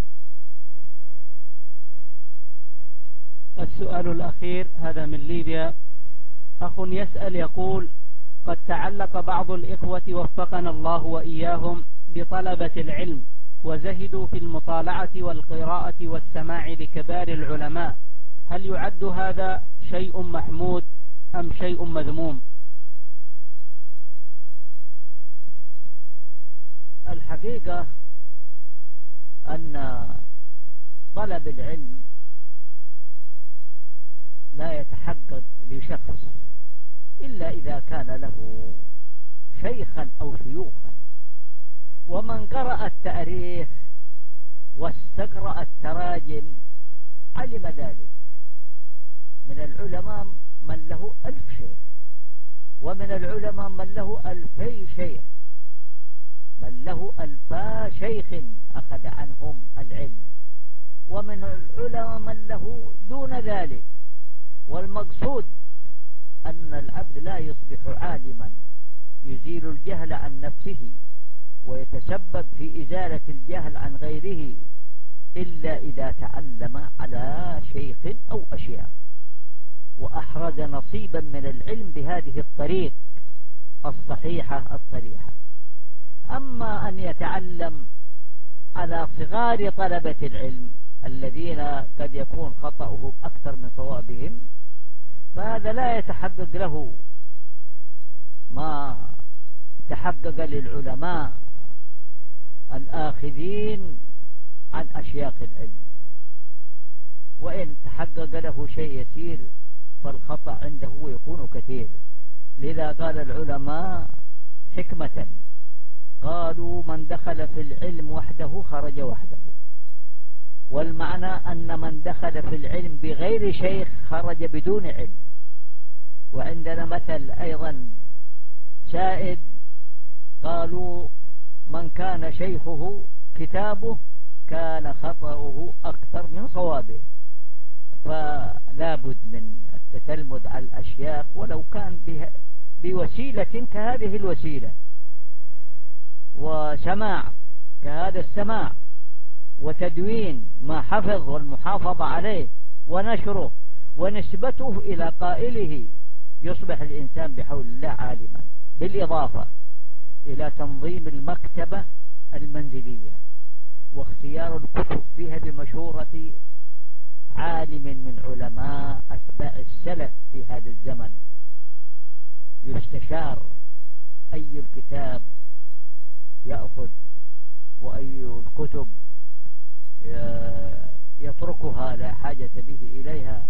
السؤال الأخير هذا من ليبيا. أخ يسأل يقول: قد تعلق بعض الإخوة وفقنا الله وإياهم بطلبة العلم وزهدوا في المطالعة والقراءة والسماع لكبار العلماء، هل يعد هذا شيء محمود أم شيء مذموم؟ الحقيقة أن طلب العلم لا يتحقق لشخص إلا إذا كان له شيخا أو شيوخا. ومن قرأ التاريخ واستقرأ التراجم علم ذلك. من العلماء من له ألف شيخ، ومن العلماء من له ألفي شيخ، من له ألفا شيخ أخذ عنهم العلم، ومن العلماء من له دون ذلك. والمقصود أن العبد لا يصبح عالما يزيل الجهل عن نفسه ويتسبب في إزالة الجهل عن غيره إلا إذا تعلم على شيخ أو أشياخ وأحرز نصيبا من العلم بهذه الطريق الصحيحة الصريحة. أما أن يتعلم على صغار طلبة العلم الذين قد يكون خطأه أكثر من صوابهم، فهذا لا يتحقق له ما تحقق للعلماء الآخذين عن أشياخ العلم. وإن تحقق له شيء يسير فالخطأ عنده يكون كثير. لذا قال العلماء حكمة، قالوا: من دخل في العلم وحده خرج وحده. والمعنى أن من دخل في العلم بغير شيخ خرج بدون علم. وعندنا مثل أيضا سائد، قالوا: من كان شيخه كتابه كان خطأه أكثر من صوابه. فلا بد من التتلمذ على الأشياخ ولو كان بوسيلة كهذه الوسيلة، وسماع كهذا السماع، وتدوين ما حفظ والمحافظة عليه ونشره ونسبته إلى قائله، يصبح الإنسان بحول الله عالما. بالإضافة إلى تنظيم المكتبة المنزلية واختيار الكتب فيها بمشورة عالم من علماء أتباع السلف في هذا الزمن، يستشار أي الكتاب يأخذ وأي الكتب يتركها لا حاجة به إليها،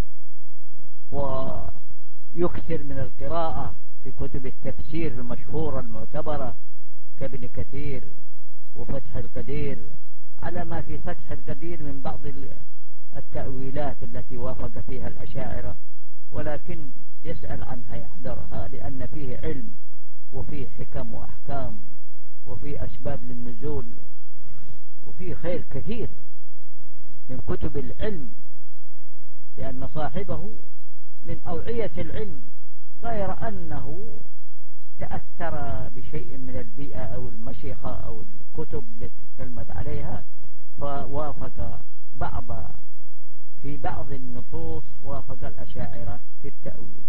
ويكثر من القراءة في كتب التفسير المشهورة المعتبرة كابن كثير وفتح القدير، على ما في فتح القدير من بعض التأويلات التي وافق فيها الأشاعرة، ولكن يسأل عنها يحذرها، لأن فيه علم وفيه حكم وأحكام وفيه أسباب للنزول وفيه خير كثير من كتب العلم، لأن صاحبه من أوعية العلم، غير أنه تأثر بشيء من البيئة أو المشيخة أو الكتب التي تلمت عليها، فوافق بعض في بعض النصوص وافق الأشاعرة في التأويل،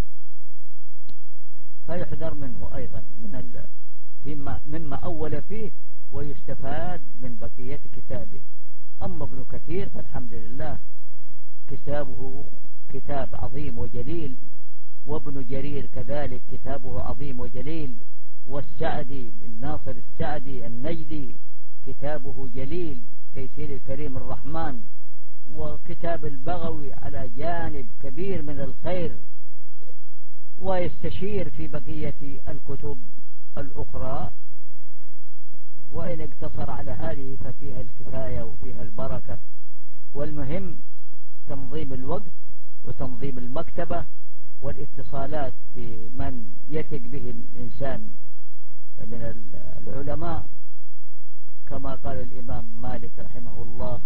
فيحذر منه أيضا من ال... فيما مما أول فيه، ويستفاد من بقية كتابه. أما ابن كثير فالحمد لله كتابه كتاب عظيم وجليل، وابن جرير كذلك كتابه عظيم وجليل، والسعدي بن ناصر السعدي النجدي كتابه جليل تيسير الكريم الرحمن، وكتاب البغوي على جانب كبير من الخير، ويستشير في بقية الكتب الأخرى، وإن اقتصر على هذه ففيها الكفاية وفيها البركة. والمهم تنظيم الوقت وتنظيم المكتبة والاتصالات بمن يثق به الإنسان من العلماء، كما قال الإمام مالك رحمه الله: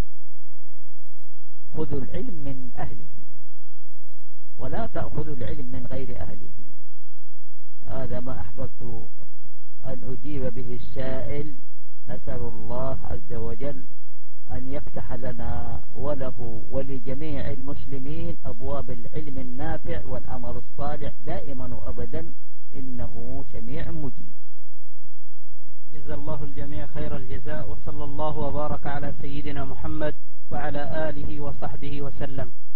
خذوا العلم من أهله ولا تأخذوا العلم من غير أهله. هذا ما أحببت أن أجيب به السائل، نسأل الله عز وجل أن يفتح لنا وله ولجميع المسلمين أبواب العلم النافع والعمل الصالح دائما وأبدا، إنه سميع مجيب. جزا الله الجميع خير الجزاء، وصلى الله وبارك على سيدنا محمد وعلى آله وصحبه وسلم.